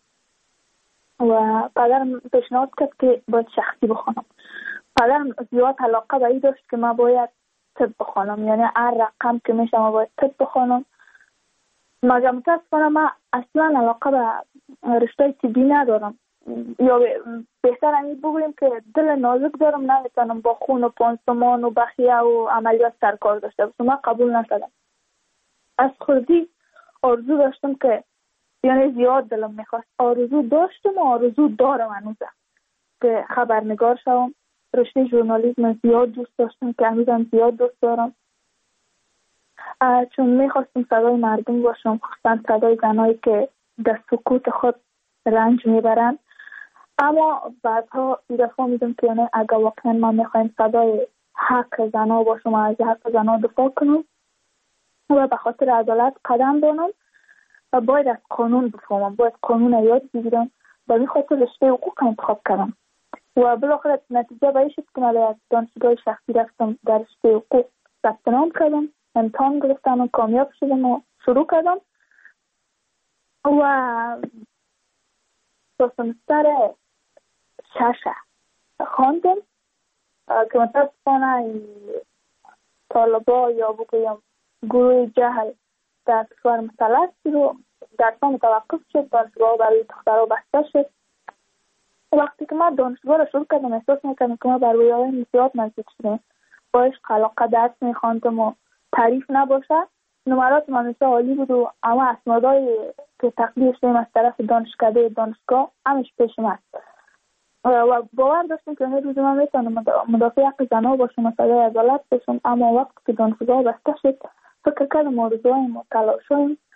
و پدرم پیشنهاد کرد که باید شخصی بخونم. پدرم زیاد علاقه به این داشت که من باید طب بخونم، یعنی هر رقم که میشه ما باید طب بخونم. مگر متاسفانه من اصلا علاقه به رشته طبی ندارم، یا بهتر همین بگویم که دل نازک دارم، نمیتونم با خون و پانسمان و بخیه و عملیات سرکار داشته باشم. من قبول نشدم. از خودی آرزو داشتم که یعنی زیاد دلم میخواست، آرزو داشتم و آرزو دارم هنوزه که خبرنگار شوم. رشته ژورنالیسم زیاد دوست داشتم که هنوزم زیاد دوست دارم، چون میخواستم صدای مردم باشم، خصوصا صدای زنایی که در سکوت خود رنج میبرن. اما بعدها دیگه فهمیدم که یعنی اگر واقعا من میخوایم صدای حق زنا باشم و از حق زنا دفاع کنم و به خاطر عدالت قدم بانم و باید از قانون بفهمم، باید قانون یاد بگیرم. به این خاطر رشته حقوق انتخاب کردم و بالاخره نتیجه به این شد که من از دانشگاه شخصی رفتم، در رشته حقوق ثبت نام کردم، امتحان گرفتم و کامیاب شدم و شروع کردم و تا سمستر 6 خواندم که متاسفانه طالبا یا بگویم گروه جهل در کشور مسلط رو درسام متوقف شد، دانشگاه برای دخترها بسته شد. وقتی که من دانشگاه رو شروع کردم احساس میکردم که ما بر رویاهای زیاد نزدیک شدیم. با عشق علاقه درس میخواندم و تعریف نباشه. نمرات من همیشه عالی بود و اما اسنادهای که تقدیر شدیم از طرف دانشکده دانشگاه همش پیشم هست و باور داشتم که روز من میتونم مدافع حق زنها باشم و صدای عدالت باشم. اما وقتی که دانشگاه بسته شد فکر کردم آرزوهایم و تلاشهایم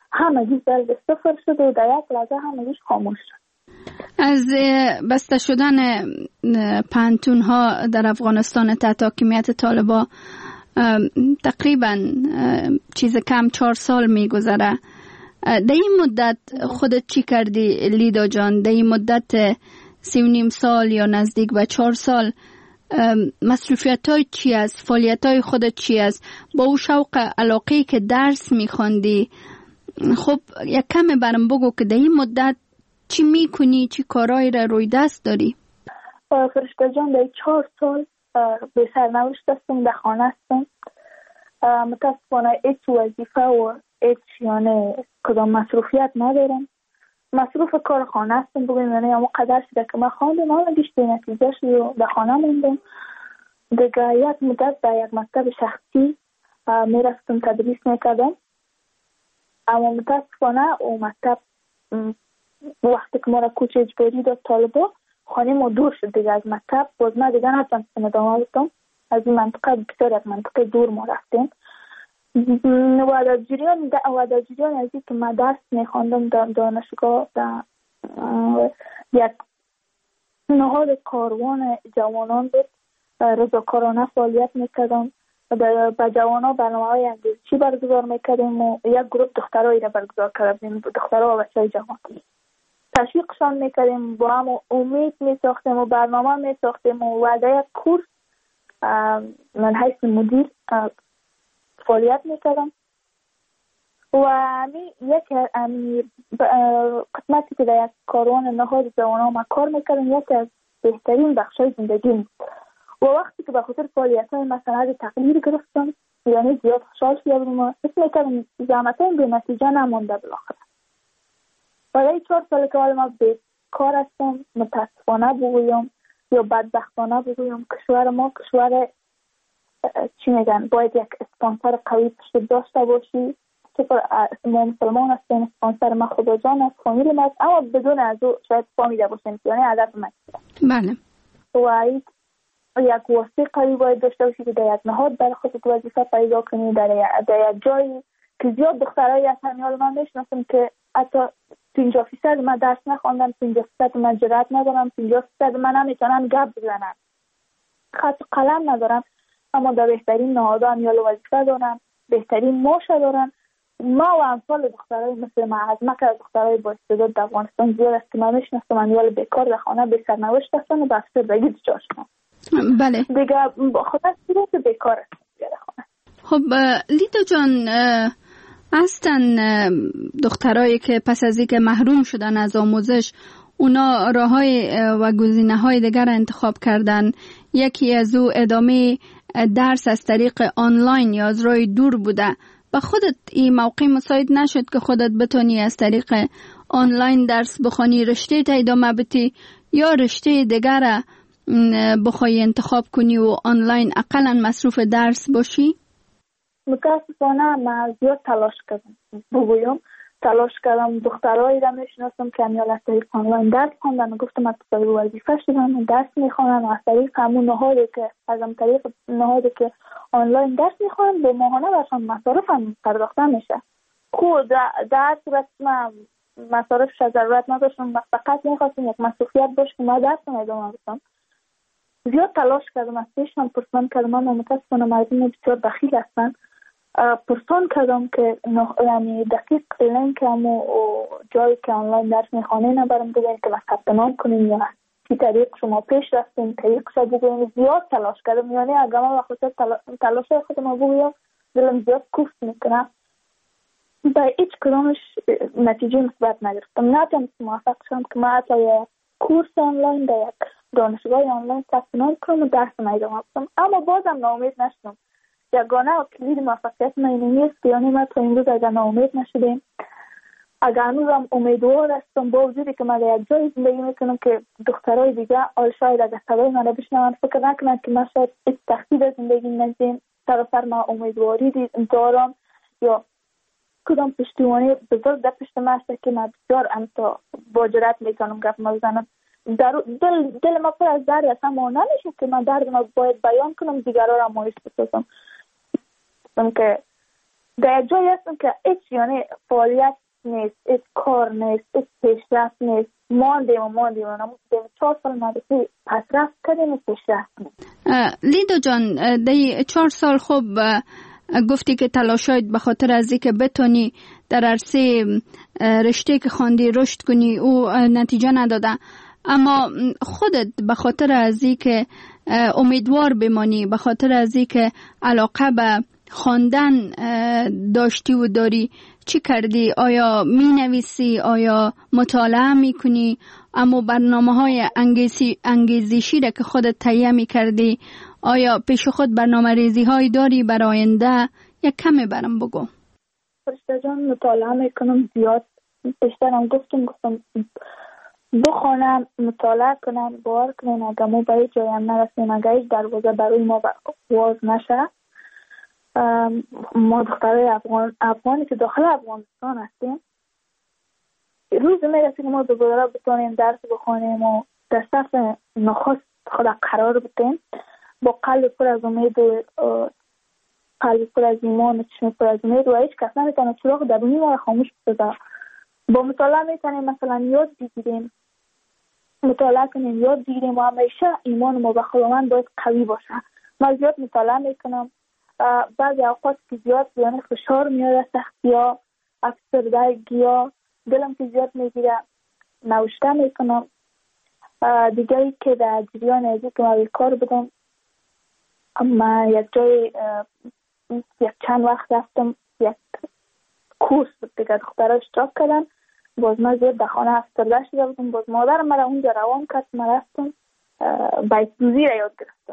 همگی درد صفر شد و در یک لحظه همگیش خاموش شد. از بسته شدن پانتون ها در افغانستان تحت حاکمیت طالبان تقریبا چیز کم 4 سال میگذره. در این مدت خودت چی کردی لیدا جان؟ در این مدت 3.5 سال یا نزدیک به 4 سال مصروفیت های چی است؟ فعالیت های خودت چی است؟ با او شوق علاقه‌ای که درس میخوندی، خب یک کم برام بگو که در این مدت چی میکنی، چی کارایی را روی دست داری؟ فرشته جان در 4 سال به سرنوشت هستم، در خانه هستم. متاسفانه هیچ وظیفه و هیچ یعنی کدام مصروفیت ندارم. مصروف کار خانه هستم بگویم، یعنی اما قدر شده که من خواندم اما گشت نتیجه شد در خانه موندم. دیگه یک مدت در یک مکتب شخصی میرفتم تدریس میکردم، اما متاسفانه او مکتب وقتی که ما را کوچ اجباری داد طالبا، خانه ما دور شد دیگه از مکتب. باز من دیگه نتونستم ادامه بدم، از این منطقه بسیار از منطقه دور ما رفتیم و در جریان از این که من درس میخواندم در دانشگاه، در یک نهاد کاروان جوانان بود، رضاکارانه فعالیت میکردم. با جوانان برنامه‌های انگیزشی برگزار میکردیم و یک گروه دخترایی را برگزار کردیم، دخترها و بچه‌های جوان. تشویقشان میکردیم، با هم امید میساختیم و برنامه میساختیم و وعده یک کورس من حیث مدیر فعالیت میکردم و یک قسمتی که در یک کاروان نهاد جوانان ما کار میکردم یکی از بهترین بخشای زندگیم و وقتی که به خاطر فعالیت‌های مثلا تقدیر گرفتم یعنی زیاد خوشحال شدم و فکر میکردم زحمتایم به نتیجه نمونده بالاخره. برای 4 سال که ما بیکار هستم، متاسفانه بگویم یا بدبختانه بگویم، کشور ما کشور چی میگن باید یک اسپانسر قوی پشت داشته باشی که ما مسلمان هستیم. اسپانسر ما خدا جان است، فامیل ما است، اما بدون از او شاید فامیل باشیم یعنی هدف من. بله. و یک واسطه قوی باید داشته باشی که در یک نهاد برای خودت وظیفه پیدا کنی، در یک جایی که زیاد دخترایی از همین حال من میشناسم که حتی 50% من درس نخواندم، 50% من جرأت ندارم، 50% من نمیتونم گپ بزنم، خط قلم ندارم، اما در بهترین نهادها همیال وظیفه دارم، بهترین ماشه دارم. ما و امثال دخترای مثل ما از مکه دخترای با استعداد در افغانستان زیاد است که من میشناسم همیال بیکار در خانه به سرنوشت هستن و به افسردگی دچار شدن. بله. دیگه خدا صورت بیکار است در خانه. خب لیدا جان، اصلا دخترایی که پس از اینکه محروم شدن از آموزش اونا راههای و گزینه‌های دیگر انتخاب کردن، یکی از او ادامه درس از طریق آنلاین یا از راه دور بوده. با خودت این موقع مساعد نشد که خودت بتونی از طریق آنلاین درس بخوانی، رشته تا ادامه بدی یا رشته دیگر بخوای انتخاب کنی و آنلاین اقلا مصروف درس باشی؟ متاسفانه من زیاد تلاش کردم. دخترایی را میشناسم که همیال از طریق آنلاین درس خوندن و گفتم از طریق وظیفه شدن درس میخوانن و از طریق همون نهادی که از طریق نهادی که آنلاین درس میخوانن به ماهانه برشان مصارف هم پرداخته میشه. خود در صورت من مصارفش ضرورت نداشتم، فقط میخواستم یک مصروفیت باشه که ما درس ادامه بدم. زیاد تلاش کردم، از پیشم پرسان کردم، اما متاسفانه مردم بسیار بخیل هستن. پرسان کردم که یعنی دقیق لینک و جایی که آنلاین درس میخوانه نبرم بگویم که ثبت نام کنیم یا کی طریق شما پیش رفتیم طریق شما بگویم. زیاد تلاش کردم، یعنی اگر من بخاطر تلاش خودم بگویم دلم زیاد کوفت میکنه. با هیچ کدامش نتیجه مثبت نگرفتم، نتونستم موفق شدم که من حتی یک کورس آنلاین در یک دانشگاه آنلاین ثبت نام کنم و درس ادامه بدم. اما بازم ناامید نشدم. یگانه کلید موفقیت من این نیست که یعنی ما تا امروز اگر ناامید نشدیم، اگر هنوزم امیدوار هستم با وجودی که من در یک جای زندگی میکنم که دخترای دیگه شاید اگر صدای من را بشنون فکر نکنن که من شاید هیچ تخصیص زندگی ندارم، سراسر من امیدواری دارم یا کدام پشتیبانی بزرگ در پشت من است که من بسیار تا با جرأت میتونم گپ بزنم. دل ما پر از درد است، اما نمیشه که من درد ما باید بیان کنم دیگران را مایوس بسازم. که در جایی هستم که هیچ یعنی فعالیت نیست، هیچ کار نیست، هیچ پیشرفت نیست. ماندیم 4 سال مدرسه پسرفت کردیم و پیشرفت نیست. لیدا جان، در 4 سال خوب گفتی که تلاشایت به خاطر از اینکه بتونی در عرصه رشته که خواندی رشد کنی او نتیجه نداده، اما خودت به خاطر از اینکه امیدوار بمانی، به خاطر از اینکه علاقه به خواندن داشتی و داری، چی کردی؟ آیا می نویسی؟ آیا مطالعه می کنی؟ اما برنامه‌های انگیزشی را که خودت تهیه می کردی، آیا پیش خود برنامه ریزی هایی داری برای آینده؟ یک کمی برام بگو. فرشته جان، مطالعه می کنم زیاد. بیشترم گفتم بخونم، مطالعه کنم، باور کنم اگر ما به هیچ جایم نرسیم، اگر هیچ دروازه برای ما باز نشه، ما دخترای افغانی که داخل افغانستان هستیم، روز میرسه که ما دوباره بتونیم درس بخونیم و در صف نخست خود قرار بتیم با قلب پر از امید و قلب پر از ایمان و چشم پر از امید، و هیچ کس نمیتونه چراغ درونی ما را خاموش بسازه. با مطالعه میتونیم مثلا یاد بگیریم، مطالعه کنیم، یاد بگیریم و همیشه ایمان ما به خداوند باید قوی باشه. من زیاد مطالعه میکنم. بعضی اوقات که زیاد یعنی فشار میاد، سختی ها، افسردگی ها، دلم که زیاد میگیره، نوشته میکنم. دیگه ای که در جریان ازی که من کار بدم، اما یک جای یک چند وقت رفتم، یک کورس بود دیگه دخترها اشتراک کردن، باز من زیاد در خانه افسرده شده بودم، باز مادرم مرا اونجا روان کرد، من رفتم بیت‌دوزی را یاد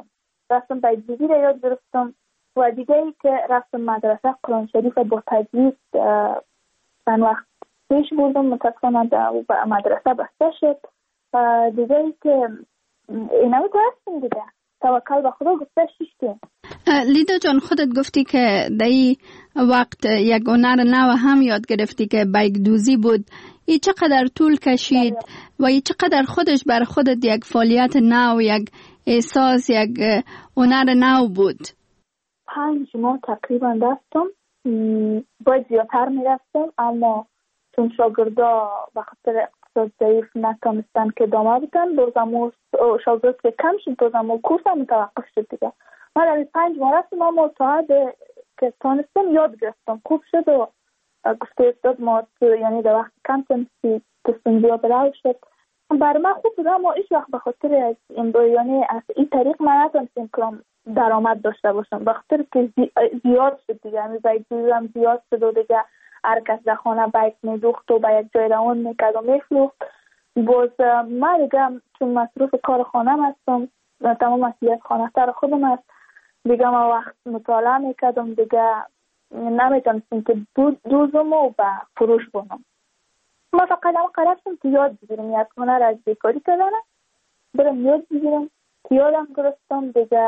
گرفتم. و دیگه ای که رفتم مدرسه قرآن شریف با تجوید چند وقت پیش بردم، متاسفانه مدرسه بسته شد. دیگه ای که اینمی که هستیم دیگه، توکل به خدا گفته شیشتیم. لیدا جان، خودت گفتی که در این وقت یک هنر نو هم یاد گرفتی که بیگ‌دوزی بود. این چقدر طول کشید و این چقدر خودش بر خودت یک فعالیت نو، یک احساس، یک هنر نو بود؟ 5 ماه تقریبا رفتم. باید زیادتر میرفتم، اما چون شاگردا به خاطر اقتصاد ضعیف نتونستن که ادامه بدن، دوزمو شاگرد که کم شد، دوزمو کورس هم متوقف شد دیگه. من در 5 ماه رفتم، اما تا حد که تونستم یاد گرفتم. خوب شد و گفته استاد ما یعنی در وقت کم تونستی دستم زیاد رو شد. برای من خوب بود، اما هیچ وقت به خاطر از یعنی از این طریق من نتونستم کنم درآمد داشته باشم، به خاطر که زیاد شد دیگه. یعنی بیت‌دوزی زیاد شد و دیگه هر کس در خانه بیت میدوخت و به یک جای روان میکرد و میفروخت. باز من دیگه چون مصروف کار خانم هستم، تمام مسئولیت خانه سر خودم هست دیگه، من وقت مطالعه میکردم دیگه، نمیتونستم که دوزم و به فروش بونم. من فقط هم قرارستم که یاد بگیرم، یک هنر از بیکاری کردنه برم یاد بگیرم که یادم گرفتم دیگه.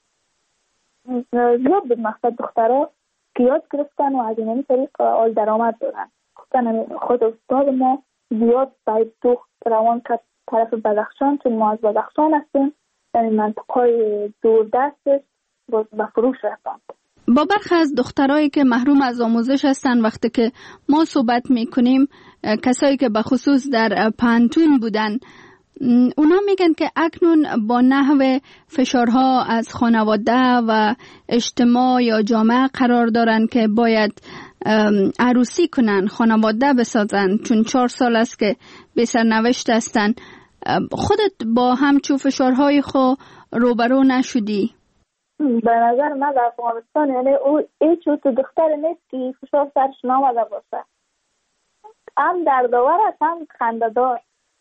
زیاد بود مقصد دخترها که یاد گرفتن و از این طریق آل درآمد دارن. خود استاد ما زیاد باید دوخت روان کرد طرف بدخشان، چون ما از بدخشان هستیم، یعنی منطقه دور دستش به فروش رفتن. با برخی از دخترایی که محروم از آموزش هستن، وقتی که ما صحبت میکنیم، کسایی که به خصوص در پانتون بودن، اونا میگن که اکنون با نحو فشارها از خانواده و اجتماع یا جامعه قرار دارن که باید عروسی کنن، خانواده بسازن، چون 4 سال است که به سرنوشت هستن. خودت با همچون فشارهای خود روبرو نشدی؟ به نظر من در افغانستان یعنی هیچ دختر نیست که فشار سرش نامده باشه، هم دردآور است هم خنده‌دار.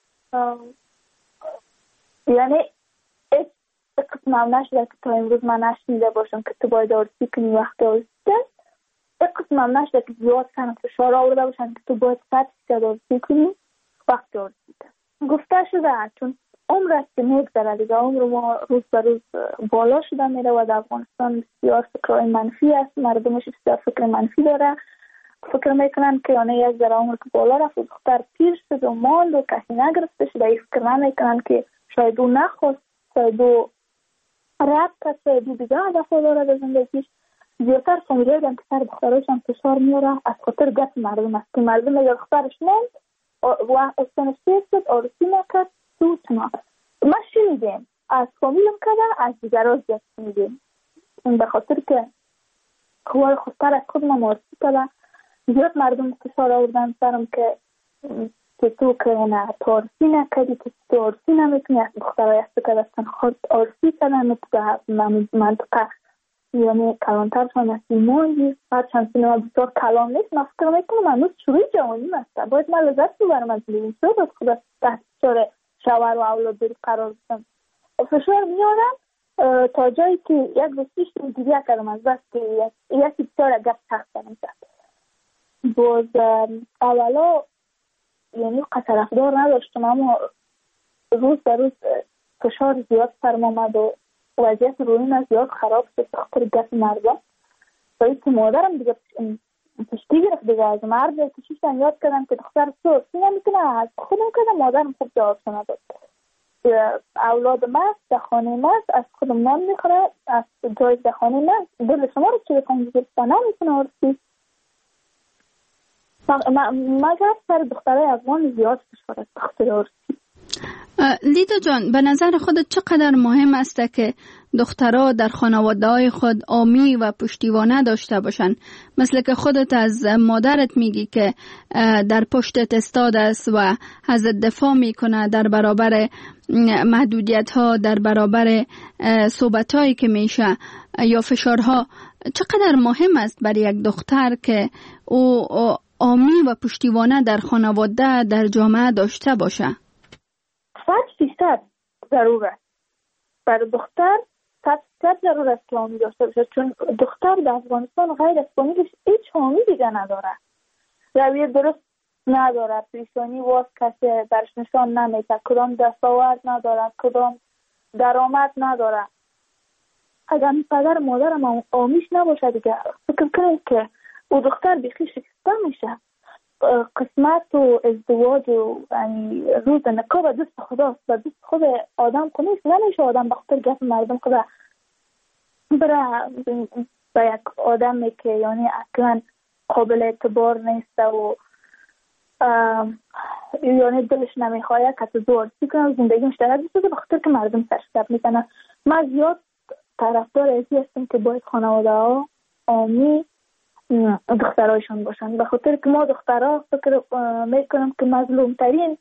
یعنی هیچ قسم هم نشده که تا امروز من نشنیده باشم که تو باید عروسی کنی وقتی عروسی است. هیچ قسم هم نشده که زیاد سن فشار آورده باشن که تو باید 100% عروسی کنی وقتی عروسی است. گفته شده چون عمر است که میگذره دیگه، عمر ما روز به روز بالا شده میره و در افغانستان بسیار فکرهای منفی است، مردمش بسیار فکر منفی داره، فکر میکنن که یعنی یک ذره عمر که بالا رفت و دختر پیر شد و ماند و کسی نگرفته شده، این فکر نمیکنن که شاید او نخواست، شاید او رد کرد، شاید او دیگه هدف داره در زندگیش. زیادتر فامیل‌ها هم که سر دخترایشان فشار میاره از خاطر گپ مردم است که مردم اگر دخترش موند و استنشیست شد آرسی نکرد سوچنا ما شنیدیم از فامیلم کده از دیگرها زیاد شنیدیم به خاطر که خواه خودتر از خود ما آرسی کده زیاد مردم فشار آوردن سرم که تو که نه تو آرسی نکدی که تو آرسی نمیتونی از دخترهای است که دستن خود آرسی کدن تو منطقه یعنی کلانترشان از ایمانی هرچند سینما بسیار کلان نیست من فکر میکنم هنوز شروع جوانیم است باید من لذت ببرم از لیوین شد از خود تحت فشار شوهر و اولاد بری قرار بستم فشار میارم تا جایی که یک دوستیش دیگه کردم از بس که یکی بسیار گپ تخت کنم باز اولا یعنی طرفدار نداشتم اما روز به روز فشار زیاد سرم آمد و وضعیت روحیم از زیاد خراب شد خاطر گپ مردم و اینکه مادرم دیگه پشتی گرفت دیگه از مرد کشیشتن یاد کردم که دختر سورسی نمیتونه از خودم کردم مادرم خوب جواب نداد اولاد مست در خانه مست از خودم نان میخوره از جای در خانه مست دل شما رو چه بکنم گرفته نمیتونه ارسی مگر سر دخترای افغان زیاد فشار است خاطر ارسی. لیدا جان به نظر خودت چقدر مهم است که دخترها در خانواده‌های خود عامی و پشتیبانه داشته باشند مثل که خودت از مادرت میگی که در پشتت استاد است و ازت دفاع میکنه در برابر محدودیت‌ها در برابر صحبت‌هایی که میشه یا فشارها چقدر مهم است برای یک دختر که او عامی و پشتیبانه در خانواده در جامعه داشته باشه 100% ضرور است برای دختر 100% ضرور است که حامی داشته باشه چون دختر در افغانستان غیر از فامیلش هیچ حامی دیگه نداره رویه درست نداره پیشانی واس کسی برش نشان نمیده کدام دستاورد نداره کدام درآمد نداره اگر پدر مادرم حامیش نباشه دیگه فکر کنید که او دختر بیخی شکسته میشه قسمت و ازدواج و یعنی روز نکاح به دست خداست و دست خود آدم کنیست نمیشه آدم به خاطر گپ مردم خدا بره به یک آدمی که یعنی اصلا قابل اعتبار نیست و یعنی دلش نمیخواه که زورسی کنه زندگی مشترک بسازه به خاطر که مردم سرشتب میکنه من زیاد طرفدار ازی هستم که باید خانواده ها عامی دخترایشان باشند به خاطر که ما دخترها فکر میکنم که مظلوم ترین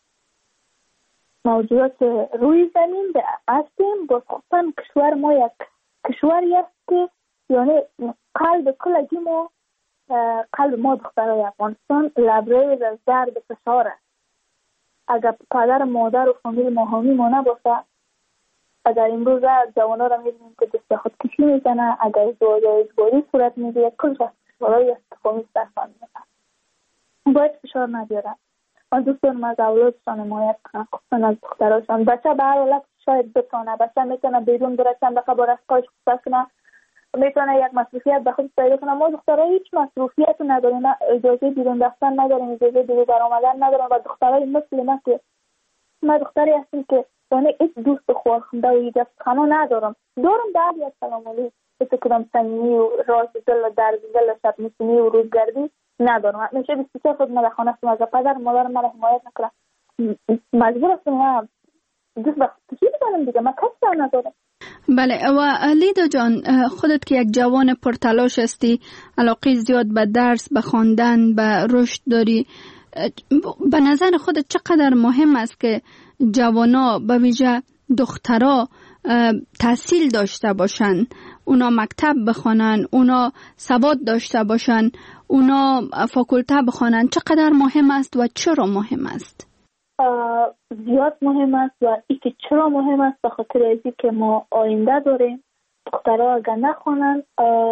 موجودات روی زمین هستیم با خصوصا کشور ما یک کشوری است که یعنی قلب کلگی ما قلب ما دخترای افغانستان لبریز از درد فشار است اگر پدر مادر و فامیل ما حامی ما نباشه اگر امروز جوانا را میبینیم که دست خود کشی میزنه اگر ازدواج اجباری صورت میگیره کل برای استفامی درستان میزن باید فشار نبیارن من دوست دارم از اولادشان حمایت کنم خصوصا از دختراشان بچه به هر حالت شاید بتونه بچه میتونه بیرون بره چند دقیقه با رفقایش خصوصا کنه میتونه یک مصروفیت به خود پیدا کنه ما دخترها هیچ مصروفیت نداریم اجازه بیرون رفتن نداریم اجازه بیرون برآمدن نداریم و دخترای مثل من که من دختری هستم که یعنی هیچ دوست خواهنده و یک خانه ندارم دارم یک سلام علیکم مثل کدام صمیمی و راز دل و درد دل شب نشینی و روزگردی ندارم میشه 23 خود من در خانه هستم از پدر مادر من حمایت نکنم مجبور هستم دوست به خودی بزنم دیگه من کسی ندارم. بله و لیدا جان خودت که یک جوان پرتلاش هستی علاقه زیاد به درس به خواندن به رشد داری به نظر خودت چقدر مهم است که جوانا به ویژه دخترها تحصیل داشته باشن اونا مکتب بخوانن اونا سواد داشته باشن اونا فاکولته بخوانن چقدر مهم است و چرا مهم است؟ زیاد مهم است و اینکه چرا مهم است به خاطر اینکه که ما آینده داریم دخترها اگر نخوانن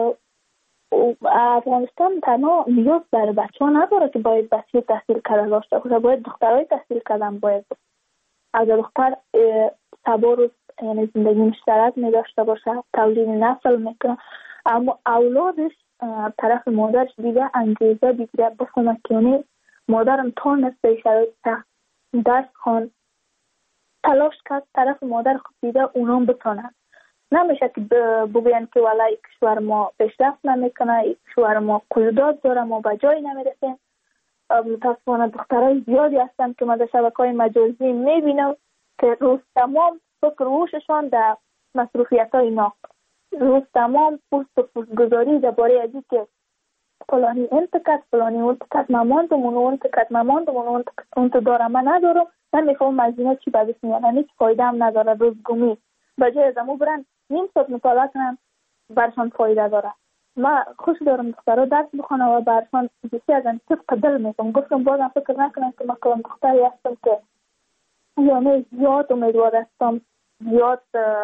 افغانستان تنها نیاز برای بچه ها نداره که باید بچه تحصیل کرده داشته باشه باید دخترهای تحصیل کردن باید اگر دختر تبارز یعنی زندگی مشترک می داشته باشه تولید نسل میکنه اما اولادش طرف مادرش دیگه انگیزه بگیره بخونه که یعنی مادرم تانست به شرایط سخت درس خوان تلاش کرد طرف مادر خود دیده اونام بتانن نمیشه که بگوین که والله کشور ما پیشرفت نمیکنه، کشور ما قیودات داره، ما به جایی نمیرسیم. متاسفانه دخترای زیادی هستن که ما در شبکه‌های مجازی میبینم که روز تمام فکر روششان در مصروفیت‌های ناق، روز تمام پوست و پوستگذاری درباره از اینکه فلانی انتقاد، فلانی انتقاد ماماندم، اون انتقاد ماماندم، اون انتقاد دارم من ندارم. من میخوام از اینا چی بدش میاد، هیچ فایده هم نداره. روزگمی بجای از امو برن نیم ساعت مطالعه کنن برشان فایده داره. ما خوش دارم دخترها درس بخونن و برشان بسی از این طبق دل میکنم. گفتم بازم فکر نکنم که ما کلام دختری هستم که یعنی زیاد امیدوار هستم، زیاد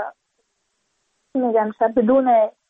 میگم شاید بدون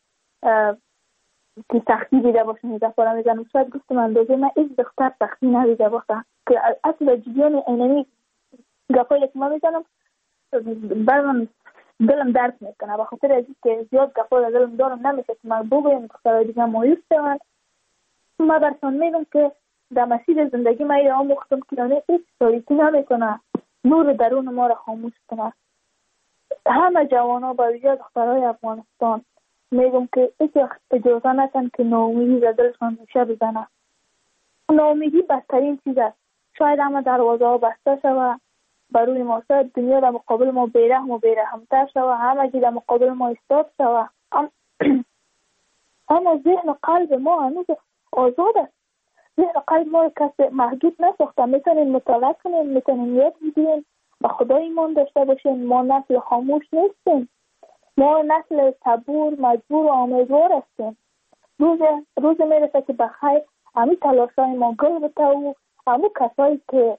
که سختی دیده باشم این دفعه میزنم. شاید گفتم اندازه من ایک دختر سختی ندیده باشم که اصلا جدیان اینمی گفایی که ما میزنم بر من دلم درد میکنه. بخاطر از که زیاد گفایی دلم دارم نمیشه که من بگویم دخترهای دیگه مایوس شوند. ما برسان میگم که در مسیر زندگی ما ایره آموختم که یعنی هیچ تاریکی نمیکنه، نور درون ما را خاموش کنه. همه جوانا با ویژه دخترهای افغانستان میگم که هیچ اجازه نکن که ناامیدی در دلشان میشه بزنه. ناامیدی بدترین چیز است. شاید همه دروازه ها بسته شود بروی ما، شاید دنیا در مقابل ما بیرحم و بیرحمتر شود، همه چیز در مقابل ما ایستاد شود، اما ذهن و قلب ما هنوز آزاد است. ذهن و قلب ما کسی محدود نساخته. میتونیم مطالعه کنیم، میتونیم یاد بگیریم، به خدا ایمان داشته باشیم. ما نسل خاموش نیستیم، ما نسل صبور، مجبور و امیدوار هستیم. روز میرسه که بخیر همین تلاشای ما گل بته و همون کسایی که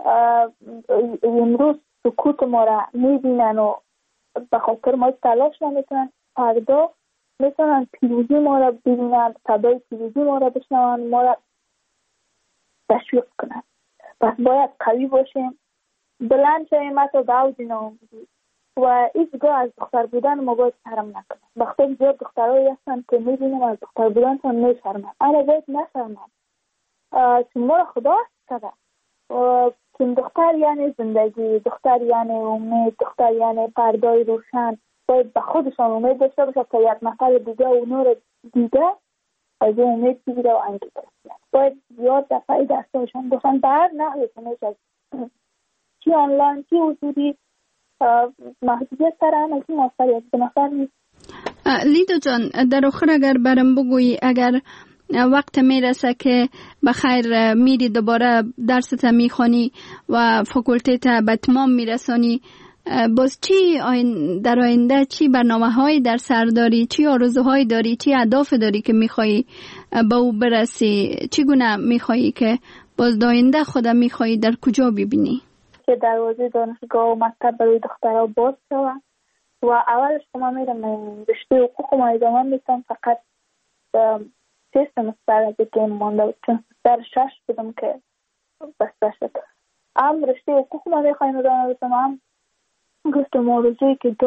امروز سکوت ما را میبینن و به خاطر ما تلاش نمیکنن، فردا میتونن پیروزی ما را ببینن، صدای پیروزی ما را بشنون، ما را تشویق کنن. پس باید قوی باشیم، بلند شویم حتی به اوج ناامیدی و هیچگاه از دختر بودن ما باید شرم نکنیم. وقتی زیاد دخترهایی هستن که میبینیم از دختر بودنشان میشرمن، اما باید نشرمن. چون ما را خدا کرده. چون دختر یعنی زندگی، دختر یعنی امید، دختر یعنی پردای روشن. باید به خودشان امید داشته باشه تا یک نفر دیگه و نور دیگه از این امید بگیره و انگیزه بگیره. باید زیاد دفعی دستاشون باشن به هر نحوی که میشه، چی آنلاین چی حضوری، محدودیت سر هم از این موفریت به نفر نیست. لیدا جان، در آخر اگر برم بگویی، اگر وقت میرسه که بخیر میری دوباره درست میخوانی و فاکولته به اتمام میرسانی، باز چی در آینده چی برنامه های در سر داری، چی آرزوهای داری، چی اهداف داری که میخوایی به او برسی؟ چگونه میخوایی که باز آینده خود میخوایی در کجا ببینی؟ که دروازه دانشگاه و مکتب برای دخترها باز شود و اولش که ما میرم رشته حقوق ما ادامه میتونم، فقط 6 سمستر از که مانده بود، چون سمستر 6 بودم که بسته شد. هم رشته حقوق ما میخوایم ادامه بتونم، هم گفتم آرزویی که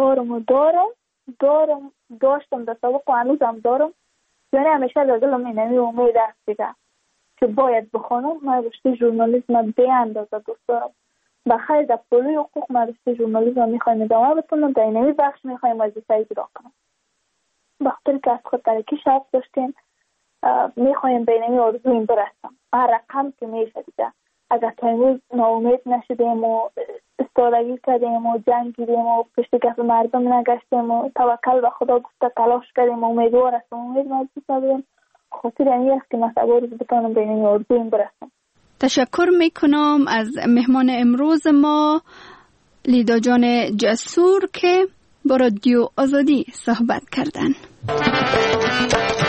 داشتم در سابق و هنوزم دارم، یعنی همیشه در دلم اینمی امید است دیگه که باید بخونم. من رشته ژورنالیسم به اندازه دوست دارم. بخیر در پروژه حقوق ما رشته ژورنالیسم میخوایم ادامه بتونم، در اینمی بخش میخوایم وظیفه اجرا کنم. بخاطر که از خود ترکی شرط داشتیم، میخوایم به اینمی آرزویم برسم هر رقم که میشه دیگه. اگر تا امروز ناامید نشدیم و استادگی کردیم و جنگیدیم و پشت کف مردم نگشتیم و توکل به خدا گفته تلاش کردیم و امیدوار هستم، امید نزدیک نداریم، خاطر این است که مثلا روز بتونم به اینمی آرزویم برسم. تشکر میکنم از مهمان امروز ما لیدا جان جسور که با رادیو آزادی صحبت کردن.